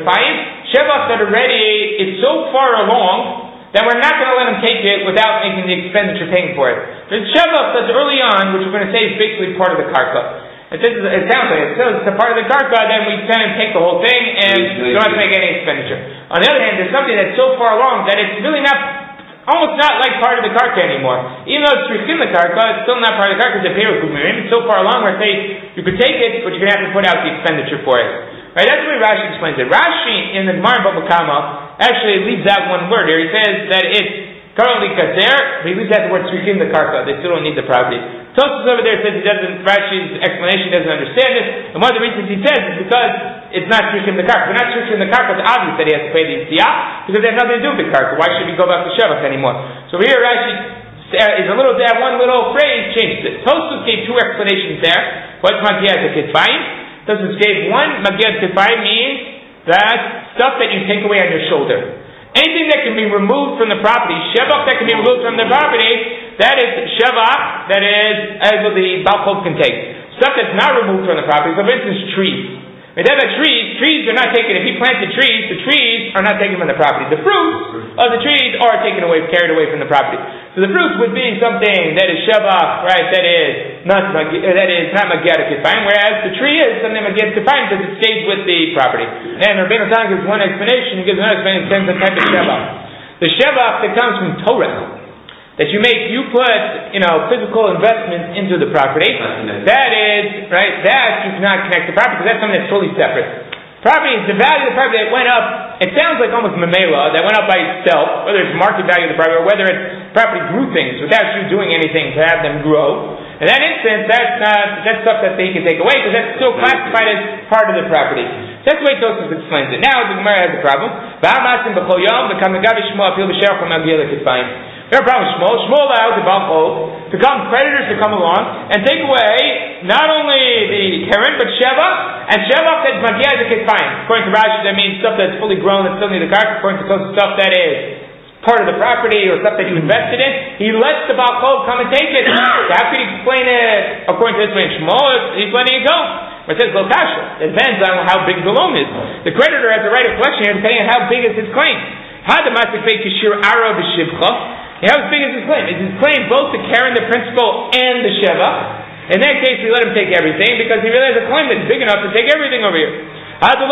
shevach that already is so far along that we're not going to let him take it without making the expenditure paying for it. There's shevach that's early on, which we're going to say is basically part of the karka. It sounds like it. So it's a part of the karka, then we send him take the whole thing, and we don't have to make any expenditure. On the other hand, there's something that's so far along that it's really almost not like part of the karka anymore. Even though it's in the karka, it's still not part of the karka. It's so far along where you could take it, but you're going to have to put out the expenditure for it. Right? That's the way Rashi explains it. Rashi in the Gemara in Baba Kama actually leaves out one word here. He says that it's currently kazer, but he leaves out the word tzrikim the karka. They still don't need the property. Tosfos over there says Rashi's explanation doesn't understand this, and one of the reasons he says is because it's not tzrikim the karka. If it's not tzrikim the karka, it's obvious that he has to pay the siyah because they have nothing to do with the karka. Why should he go back to shevach anymore? So here Rashi is that one little phrase changes it. Tosfos gave two explanations there. What's magia to kitbayim? Tosfos gave one, magia to kitbayim means that stuff that you take away on your shoulder. Anything that can be removed from the property, shevach that can be removed from the property, that is shevach, that is as the Baal Chov can take. Stuff that's not removed from the property, so for instance trees. If they have trees are not taken. If he planted trees, the trees are not taken from the property. The fruits of the trees are taken away, carried away from the property. So the fruits would be something that is shevach, right? That is not magia to kitbayim, whereas the tree is something magia to kitbayim because it stays with the property. And Rabbeinu Tam gives one explanation. He gives another explanation. It depends on the type of shevach. The shevach that comes from Torah, that you put, physical investments into the property. That is, right, that you cannot connect to property because that's something that's totally separate. Property is the value of the property that went up, it sounds like almost memela, that went up by itself, whether it's market value of the property or whether it's property grew things without you doing anything to have them grow. In that instance, that's stuff that they can take away because that's still classified as part of the property. That's the way Tosfos explains it. Now the Gemara has a problem. We have a problem with Shmuel. Shmuel allows the Baal Chov to come, creditors to come along and take away not only the keren but shevach, and shevach that's magia to kitbayim. According to Rashi, that means stuff that's fully grown and still need the karka. According to Tosfos, stuff that is part of the property or stuff that you invested in, he lets the Baal Chov come and take it. So how could he explain it according to this way in Shmuel? He's letting it go. But it says lo kasha. It depends on how big the loan is. The creditor has the right of collection here depending on how big is his claim. How the masik fei kishir ara b'shivcha. How big is his claim? Is his claim both the keren, the principal, and the shevach? In that case, we let him take everything because he really has a claim that's big enough to take everything over here. That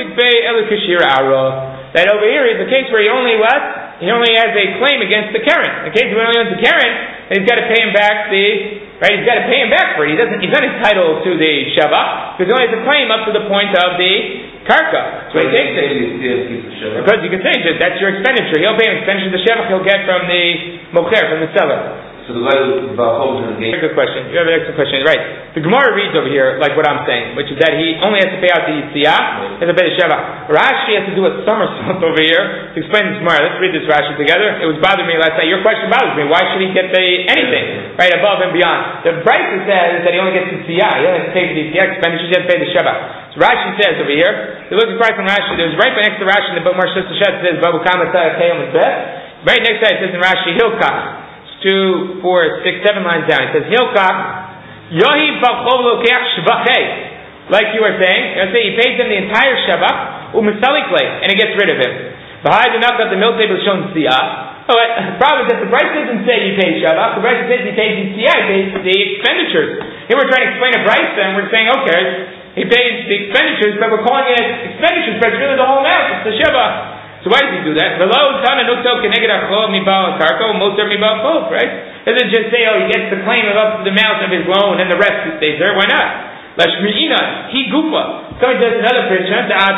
over here is the case where he only has a claim against the keren. In case he only owns the keren, he's got to pay him back he's got to pay him back for it. He's not entitled to the shevach because he only has a claim up to the point of the karka. So he takes it. Because you can say that's your expenditure. He'll pay an expenditure the shevach he'll get from the mocher, from the seller. So the guy who's very good question. You have an excellent question. Right. The Gemara reads over here like what I'm saying, which is that he only has to pay out the yitziyah, has to pay the shevach. Rashi has to do a somersault over here to explain this Gemara. Let's read this Rashi together. It was bothering me last night. Your question bothers me. Why should he get anything right above and beyond? The Brisa says that he only gets yitziyah. He only has to pay for the yitziyah expenditures. He has to pay the shevach. So Rashi says over here. You look at Christ and Rashi. There's right next to Rashi in the book Mar Sheshet says Babu Kama Tzayah Kayom and Beth. Right next to it says in Rashi Hilkach. 2, 4, 6, 7 lines down. It says Hilkach Yohi Balchov Lokeach Shvachei. Like you were saying, he pays him the entire shevach u'misalikle, and it gets rid of him. Behind the nafkat the milk table is shown siyah. Oh, the problem is that the price doesn't say you pay shevach. The price says he pays the siyah. He pays the expenditures. Here we're trying to explain a price, and we're saying okay, he pays the expenditures, but we're calling it expenditures, but it's really the whole amount. It's the shevach. So why does he do that? Right? Doesn't just say, he gets the claim of up to the amount of his loan and the rest he stays there. Why not? Lashmi'ina, he gufa. Somebody says another picture,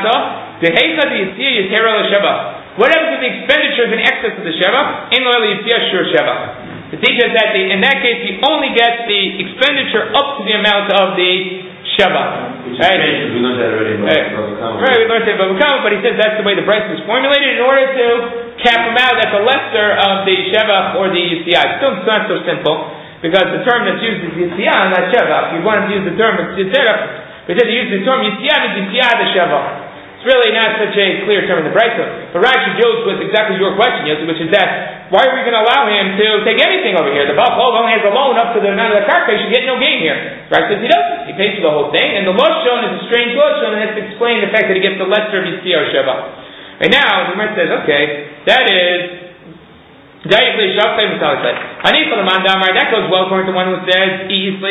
what happens with the expenditures in excess of the shevach? The teacher says that in that case he only gets the expenditure up to the amount of the shevach. Right? We learned that already. Right, we learned that about Bava, but he says that's the way the price was formulated in order to cap him out at the lesser of the shevach or the yitziyah. It's not so simple, because the term that's used is yitziyah and not shevach. You want to use the term yitziyah, but he said he used the term yitziyah means yitziyah the shevach. It's really not such a clear term in the Brisa. But Rashi deals with exactly your question, Yosef, which is that why are we going to allow him to take anything over here? The Baal Chol only has a loan up to the amount of the karka. He should get no gain here. Rashi says he doesn't. He pays for the whole thing. And the Lashon is a strange Lashon, and has to explain the fact that he gets the lesser of Yitziyah or Sheva. Right now, the Gemara says, okay, that goes well according to one who says,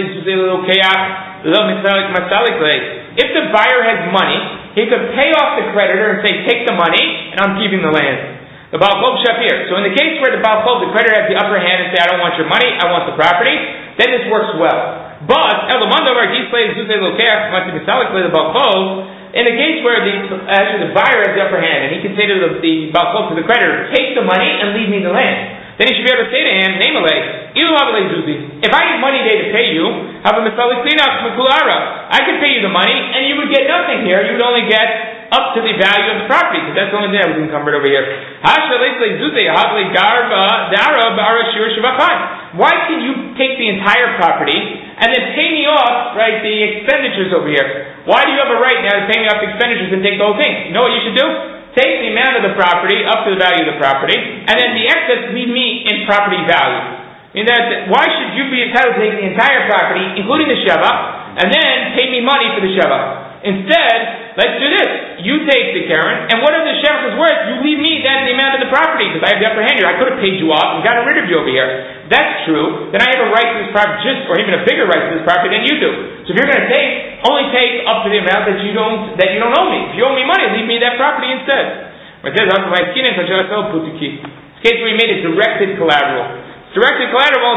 if the buyer has money, he could pay off the creditor and say, take the money, and I'm keeping the land. The Baal Chol Shafir. So in the case where the Baal Chol, the creditor has the upper hand and say, I don't want your money, I want the property, then this works well. But, in the case where the buyer has the upper hand, and he can say to the Baal Chol, to the creditor, take the money and leave me the land. Then he should be able to say to him, if I need money today to pay you, I could pay you the money, and you would get nothing here. You would only get up to the value of the property, because that's the only thing that was encumbered over here. Why can you take the entire property and then pay me off, right, the expenditures over here? Why do you have a right now to pay me off the expenditures and take the whole thing? You know what you should do? Take the amount of the property up to the value of the property, and then the excess leave me in property value. I mean, why should you be entitled to take the entire property, including the shevach, and then pay me money for the shevach? Instead, let's do this. You take the Karen, and whatever the shevach is worth, you leave me that the amount of the property, because I have the upper hand here. I could have paid you off and gotten rid of you over here. That's true. Then I have a right to this property, or even a bigger right to this property than you do. So if you're going to only take up to the amount that you don't owe me. If you owe me money, leave me that property instead. It says, it's case where you made it directed collateral. Directed collateral,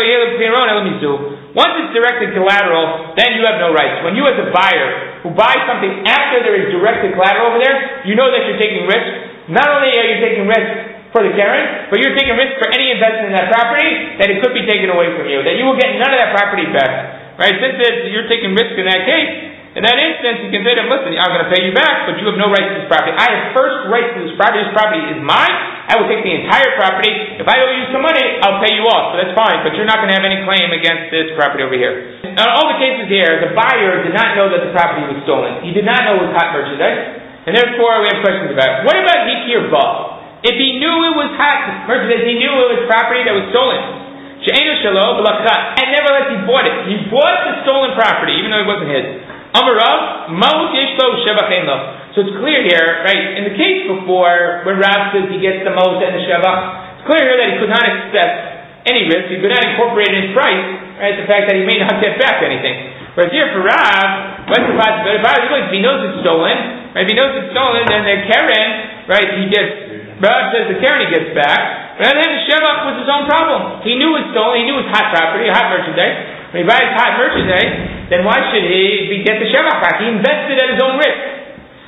once it's directed collateral, then you have no rights. When you as a buyer who buys something after there is directed collateral over there, you know that you're taking risk. Not only are you taking risk for the Karen, but you're taking risk for any investment in that property, that it could be taken away from you, that you will get none of that property back. Right? Since you're taking risk in that case, in that instance, you can say to him, listen, I'm going to pay you back, but you have no right to this property. I have first right to this property. This property is mine. I will take the entire property. If I owe you some money, I'll pay you off. So that's fine, but you're not going to have any claim against this property over here. In all the cases here, the buyer did not know that the property was stolen. He did not know it was hot merchandise, and therefore we have questions about it. What about Hikir Ba? If he knew it was hot merchandise, he knew it was property that was stolen. And nevertheless he bought it. He bought the stolen property, even though it wasn't his. Amarav, Maut Yeshlo Shevach Einlo. So it's clear here, right, in the case before, when Rav says he gets the Maut and the Shevach, it's clear here that he could not accept any risk, he could not incorporate in his price, right, the fact that he may not get back anything. Whereas here for Rav, what's the possibility? If he knows it's stolen, right, if he knows it's stolen, then the Karen, right, Rav says the Karen he gets back, and then the Shevach was his own problem. He knew it was stolen, he knew it was hot property, hot merchandise. When he buys hot merchandise, then why should he get the shevach back? He invested at his own risk.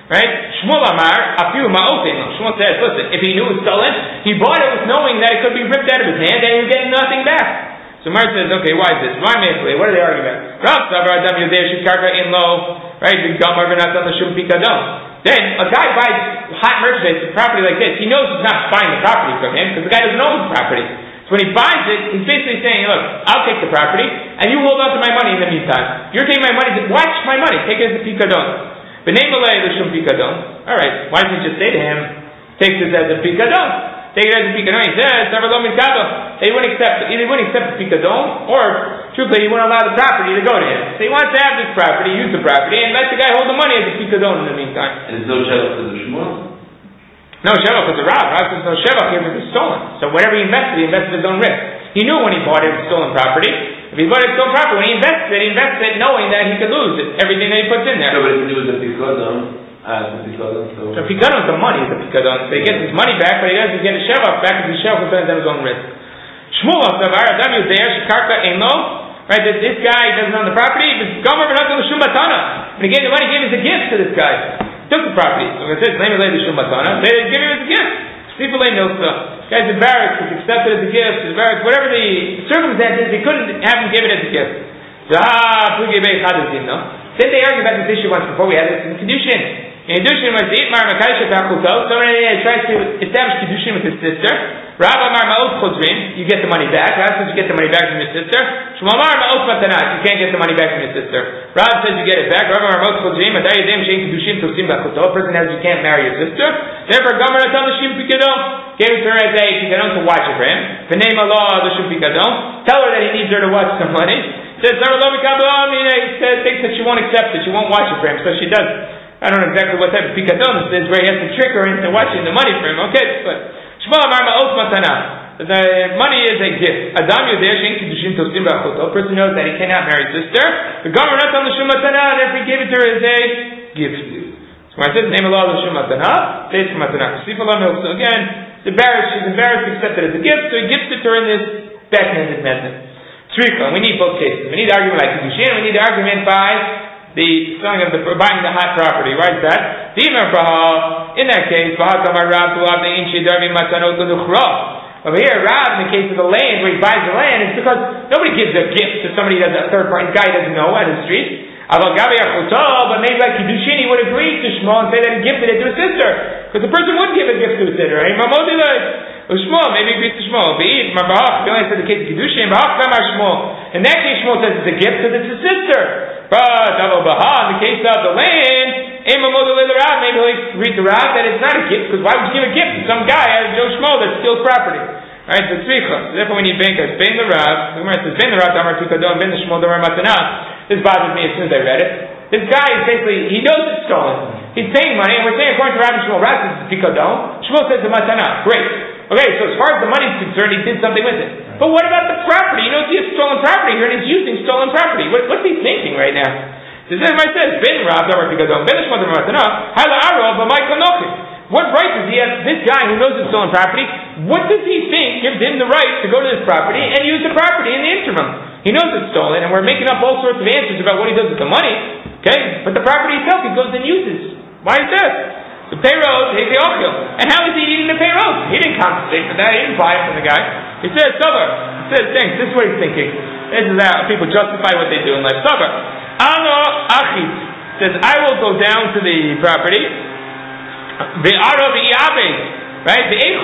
Right? Shmuel Amar, Afiu Ma'otin. Shmuel says, listen, if he knew it was stolen, he bought it with knowing that it could be ripped out of his hand and he would get nothing back. So Mar says, okay, why is this? Why Mefle? What are they arguing about? Rav Savar Adam Yodeh Shikarka in low, right? The Gamar V'Natan L'Shum Pikadon. Then a guy buys hot merchandise, a property like this. He knows he's not buying the property from him because the guy doesn't own the property. So when he buys it, he's basically saying, look, I'll take the property and you hold on to my money in the meantime. You're taking my money, watch my money, take it as a Pikadon. B'nei Malay L'Shum Pikadon. Alright, why doesn't he just say to him, take this as a Pikadon? Take it as a Pikadon. He says, he wouldn't accept it. Either he wouldn't accept the Pikadon, or, truthfully, he wouldn't allow the property to go to him. So he wants to have this property, use the property, and let the guy hold the money as a Pikadon in the meantime. And there's no Shevach for the Shmuel? No Shevach for the Rav. Rav says no Shevach here because it's stolen. So whatever he invested at his own risk. He knew when he bought it was stolen property. If he bought it stolen property, when he invested it knowing that he could lose it, everything that he puts in there. No, but if he was a Pikadon, so Pikadon is the money, is a Pikadon. So he gets his money back, but he doesn't get a Shevach back because the Shevach was at his own risk. Shmuel Savar Adam Yodeh Shikarka Eno, right? That this guy doesn't own the property, but Gomer V'Natan L'Shum Matana. When he gave the money, he gave it as a gift to this guy. He took the property. So it says, name related to L'Shum Matana, they give him as a gift. People ain't Milsa. Guy's embarrassed, he's accepted as a gift, he's embarrassed, whatever the circumstances, they couldn't have him give it as a gift. Then they argued about this issue once before. We had this in Kedushin. In Kedushin was Itmar Makaisha Tachuto. Somebody tries to establish Kedushin with his sister. Rav Amar Ma'ot Chodrin. You get the money back. Rav says you get the money back from your sister. Shmuel Amar Ma'ot Matanat. You can't get the money back from your sister. Rav says you get it back. Rav Amar Ma'ot Chodrin. Matai Yedem Shein Kedushin Tosim Bachuto. A person knows you can't marry your sister. Therefore, Gomer Natal L'Shim Pikadon. Gave it to her as a Pikadon to watch it for him. V'nei Malah L'Shim Pikadon. Tell her that he needs her to watch some money. Says, he says, thinks that she won't accept it, she won't watch it for him, so she does. I don't know exactly what type of Pikadon this is, where he has to trick her into watching the money for him. Okay, but Shmuel Amar Ma'ot Matana. The money is a gift. Adam Yodeh Shein Kedushin Tosim B'Achoto. A person knows that he cannot marry his sister. The Gomer Natan L'Shum Matana, therefore he gave it to her as a gift. So when I said, name Allah L'Shum Matana, say it's Matana. So again, she's embarrassed to accept it as a gift, so he gives it to her in this backhanded method. We need both cases. We need the argument by Kedushin, we need the argument by the selling of buying the hot property. Why is that? In that case, over here, Rav, in the case of the land, where he buys the land, it's because nobody gives a gift to somebody that's a third party guy doesn't know out in the street. But maybe like Kedushin, he would agree to Shmuel and say that he gifted it to his sister. Because the person would give a gift to his sister. Shmuel, maybe agrees to Shmuel. He only said the case of Kedushin. In that case, Shmuel says it's a gift because it's his sister. But in the case of the land, maybe he'll agree to Rav that it's not a gift, because why would you give a gift to some guy out of Joe Shmuel that steals property? Alright, so tzricha. Therefore we need bankers. Ben the Rav, the Gemara says, Ben the Rav, Damar Pikadon, Ben the Shmuel, Damar Matana. This bothered me as soon as I read it. This guy is basically, he knows it's stolen. He's paying money, and we're saying according to Rav and Shmuel, Rav says it's Pikadon, Shmuel says it's Matana. Great. Okay, so as far as the money is concerned, he did something with it. But what about the property? You know, he has stolen property here, and he's using stolen property. What's he thinking right now? This is what it says, Ben Rav, Damar Pikadon, Ben the Shmuel, Damar Matana, Hala Aro, B'mai Konochim. What right does he have, this guy who knows it's stolen property, what does he think gives him the right to go to this property and use the property in the interim? He knows it's stolen, and we're making up all sorts of answers about what he does with the money, okay? But the property itself he goes and uses. Why is that? The payroll, and how is he eating the payroll? He didn't compensate for that, he didn't buy it from the guy. He says, Sover, he says, thanks, this is what he's thinking. This is how people justify what they do in life. Sover, Ano Achit, says, I will go down to the property, right?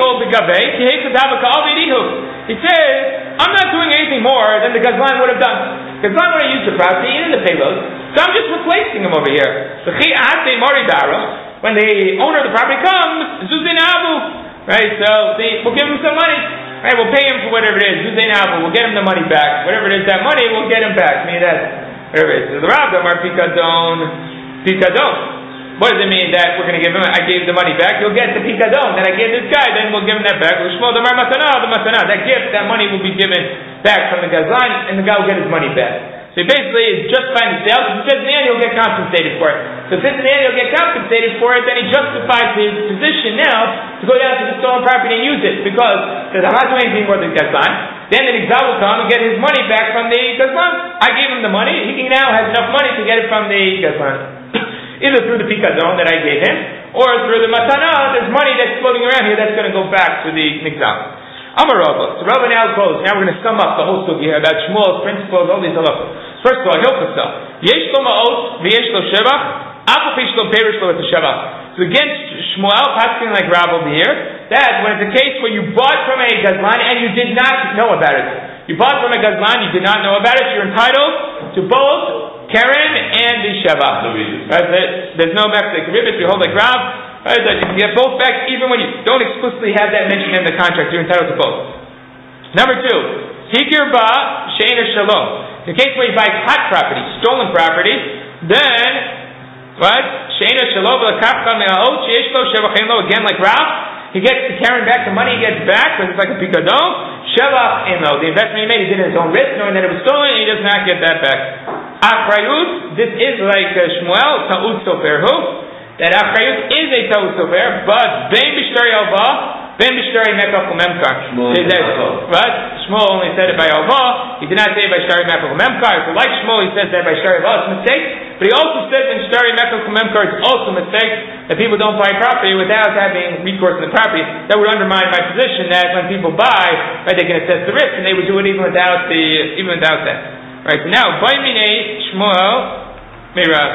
He says, I'm not doing anything more than the Gazlan would have done. Gazlan would have used the property in the payload, so I'm just replacing him over here. When the owner of the property comes, right? So we'll give him some money. Right? We'll pay him for whatever it is. We'll get him the money back. Whatever it is, that money, we'll get him back. I mean, that's whatever it is. So the Rav Damar Pikadon. What does it mean that we're going to give him? I gave the money back. You'll get the Pikadon that I gave this guy. Then we'll give him that back. That gift, that money will be given back from the Gazlan, and the guy will get his money back. So basically, it's justifying the sale. If he says in the end, he'll get compensated for it. So since in the end he'll get compensated for it, then he justifies his position now to go down to the stolen property and use it, because he says, I'm not doing anything more than Gazlan. Then the Nigzal will come and get his money back from the Gazlan. I gave him the money. He now has enough money to get it from the Gazlan. either through the pikadon that I gave him, or through the matana. There's money that's floating around here that's going to go back to the nigdal. Amar Rava. So Rava now goes. Now we're going to sum up the whole sugya about Shmuel's principles, all these halachos. First of all, hilchasa. Yesh lo ma'ot v'yesh lo shevach. Afu pish lo perish lo shevach. So against Shmuel, passing like Rav over here, that when it's a case where you bought from a gazlan and you did not know about it. You bought from a gazlan, you did not know about it, you're entitled to both keren and the shevach. There's no mechzik ribbit, you hold like Rav, right, that you can get both back even when you don't explicitly have that mentioned in the contract, you're entitled to both. Number two, hikir ba she'ena shalom. In the case where you buy hot property, stolen property, then what? She'ena shalom l'kafcha me'a'ot she'esh lo shevachin lo, again like Rav, he gets the keren back, the money he gets back, because it's like a pikadon. Shevach eno, the investment he made, he did it at his own risk, knowing that it was stolen, and he does not get that back. Achrayut, this is like Shmuel, ta'ut soferhu, that achrayut is a ta'ut sofer, but ben b'shtari alva, ben b'shtari mekach u'memkar. But Shmuel only said it by alva, he did not say it by shtari mekach u'memkar. So like Shmuel, he says that by shtari alva, it's a mistake, but he also says in shtari mekach u'memkar, it's also a mistake, that people don't buy property without having recourse to the property. That would undermine my position that when people buy, right, they can assess the risk, and they would do it even without that. Right, so now, Baimine Shmuel Mirav.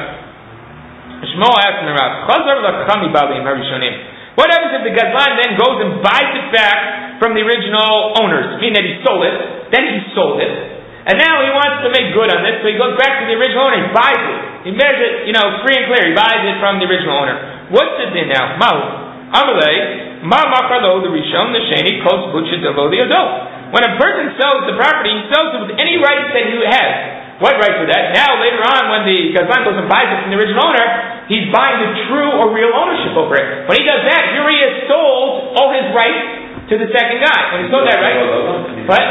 Shmuel asked Mirav, Chazar l'chami balim harishonim. What happens if the gazlan then goes and buys it back from the original owners? Meaning that he stole it, then he sold it, and now he wants to make good on this, so he goes back to the original owner, he buys it. He measures it, free and clear, he buys it from the original owner. What's it in now? Mahu. Amalei, ma makalo the rishon, the sheni, kos butchid avo the adult. When a person sells the property, he sells it with any rights that he has. What rights are that? Now, later on, when the gazlan goes and buys it from the original owner, he's buying the true or real ownership over it. When he does that, he already has sold all his rights to the second guy. When he sold that right, what?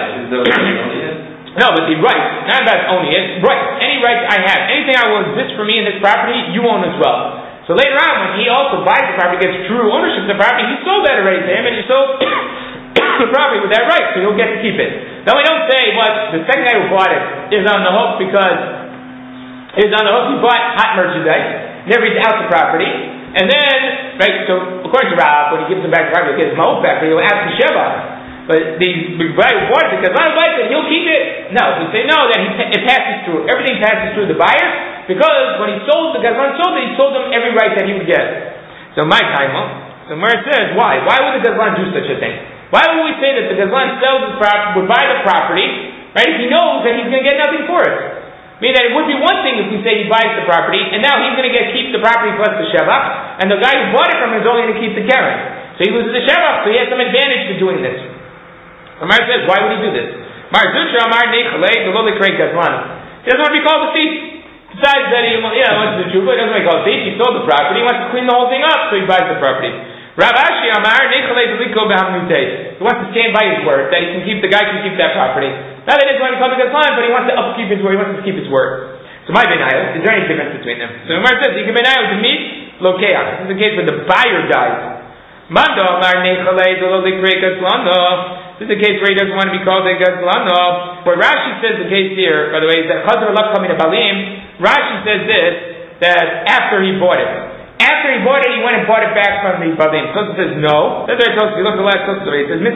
No, but the rights, not about owning it, rights, any rights I have, anything I will exist for me in this property, you own as well. So later on, when he also buys the property, gets true ownership of the property, he sold that already to him, and he sold the property with that right, so he'll get to keep it. Now we don't say what the second guy who bought it is on the hook because he bought hot merchandise, never eats out the property, and then, right, so according to Rav, when he gives him back the property, he'll get his mouth back, he'll ask the Sheva. But the guy who bought it, because I like it, he'll keep it. No, we say no, that it passes through. Everything passes through the buyer, because when he sold the gazlan, he sold him every right that he would get. So my time, so where it says, why would the gazlan do such a thing? Why would we say that the gazlan sells the property, would buy the property, right, if he knows that he's going to get nothing for it? Meaning that it would be one thing if we say he buys the property, and now he's going to keep the property plus the shevach, and the guy who bought it from him is only going to keep the keren. So he loses the shevach, so he has some advantage to doing this. The Mar says, why would he do this? Mar Zutra Mar Nechalei the Loli Krei Gazlan. He doesn't want to be called a thief. Besides that, he wants to do tshuva, he doesn't want to be called a thief. He sold the property, he wants to clean the whole thing up, so he buys the property. Rav Ashi Amar Nechalei the Liko Behamnutei. He wants to stand by his word that the guy can keep that property. Not that he doesn't want to be called a Gazlan, but he wants to upkeep his word, he wants to keep his word. So my benayel, is there any difference between them? So the Mar says, you can benayel to meet Lokeach. This is the case where the buyer dies. Mando Amar Nechalei the Loli Krei Gazlan. This is a case where he doesn't want to be called a gazlano. What Rashi says the case here, by the way, is that Chazar Lach coming to Balim. Rashi says this, that after he bought it. After he bought it, he went and bought it back from the Balim. Tosfos says no. That's why Tosfos, you look at the last Tosfos, it says,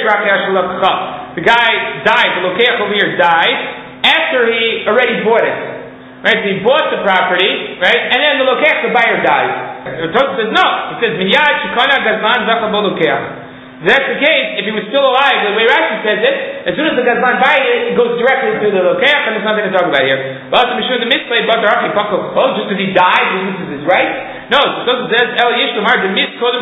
the guy died, the Lokeach over here died, after he already bought it. Right, so he bought the property, right, and then the Lokeach, the buyer, dies. Tosfos says no. It says, Miyad Shikana Gazlan Zachabo Lokeach. If that's the case, if he was still alive, the way Rashi says it, as soon as the gazlan buys it, it goes directly to the lokeach, and there's nothing to talk about here. Just because he died, he loses his right? No, so it says, that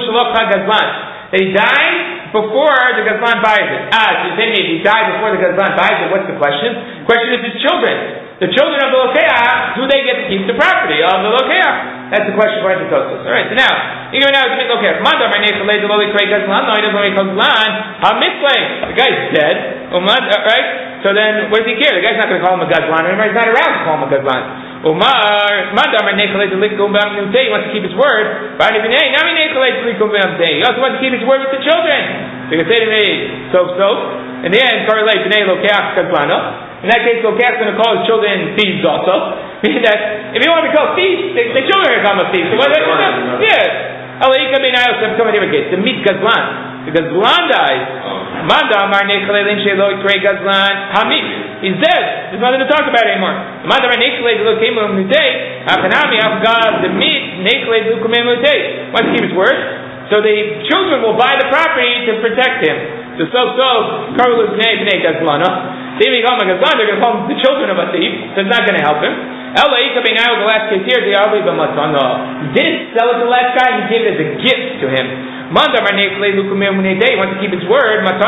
he died before the gazlan buys it. So you say to me, if he died before the gazlan buys it, what's the question? The question is his children. The children of the lokeach, do they get to keep the property of the lokeach? That's the question for the Tosfos. Alright, so now, you go now to make lokeach. Mandar my nechalei the loli krei gazlan. No, he doesn't want to call gazlan. The guy's dead. Right? So then, what does he care? The guy's not going to call him a gazlan. Remember, he's not around to call him a gazlan. Mandar my nechalei the likum b'amnutei. He wants to keep his word. He also wants to keep his word with the children. So you can say to me, so. In the end, korelei b'nei lokeach gazlano. In that case, Lokach is going to call his children thieves also. Meaning that if you want to be called thieves, the children are going to call him a thief. So Alaika Benayo said, come in here again. The meat Gazlan. The Gazlan dies. Manda Amar Nechalelin Shelo Trey Gazlan Hamid. He's dead. There's nothing to talk about anymore. Manda Amar Nechalelin Shelo Kemu Mutei. Hakanami Afgav the meat Nechalelin Lukumem Mutei. Wants to keep his word. So the children will buy the property to protect him. Karlu Bnei Gazlan. They become a Gazlan, they're going to call the children of a thief, so it's not going to help him. Elaika Benayo was the last case here, he didn't sell it to the last guy, he gave it as a gift to him. He wants to keep his word. He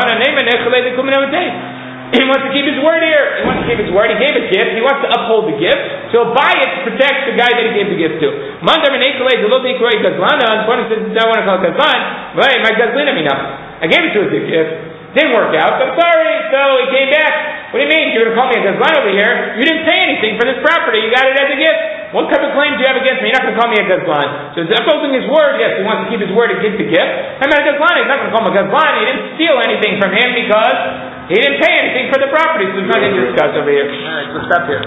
wants to keep his word here. He wants to keep his word. He gave a gift. He wants to uphold the gift. So he'll buy it to protect the guy that he gave the gift to. I want to call it Gazlan. I gave it to as a gift. Didn't work out. I'm sorry. So he came back. What do you mean? You're going to call me a Gazlan over here? You didn't pay anything for this property. You got it as a gift. What type of claim do you have against me? You're not going to call me a Gazlan. So he's upholding his word. Yes, he wants to keep his word and give the gift. I'm not a Gazlan. He's not going to call him a Gazlan. He didn't steal anything from him because he didn't pay anything for the property. So there's nothing to discuss over here. All right, let's stop here.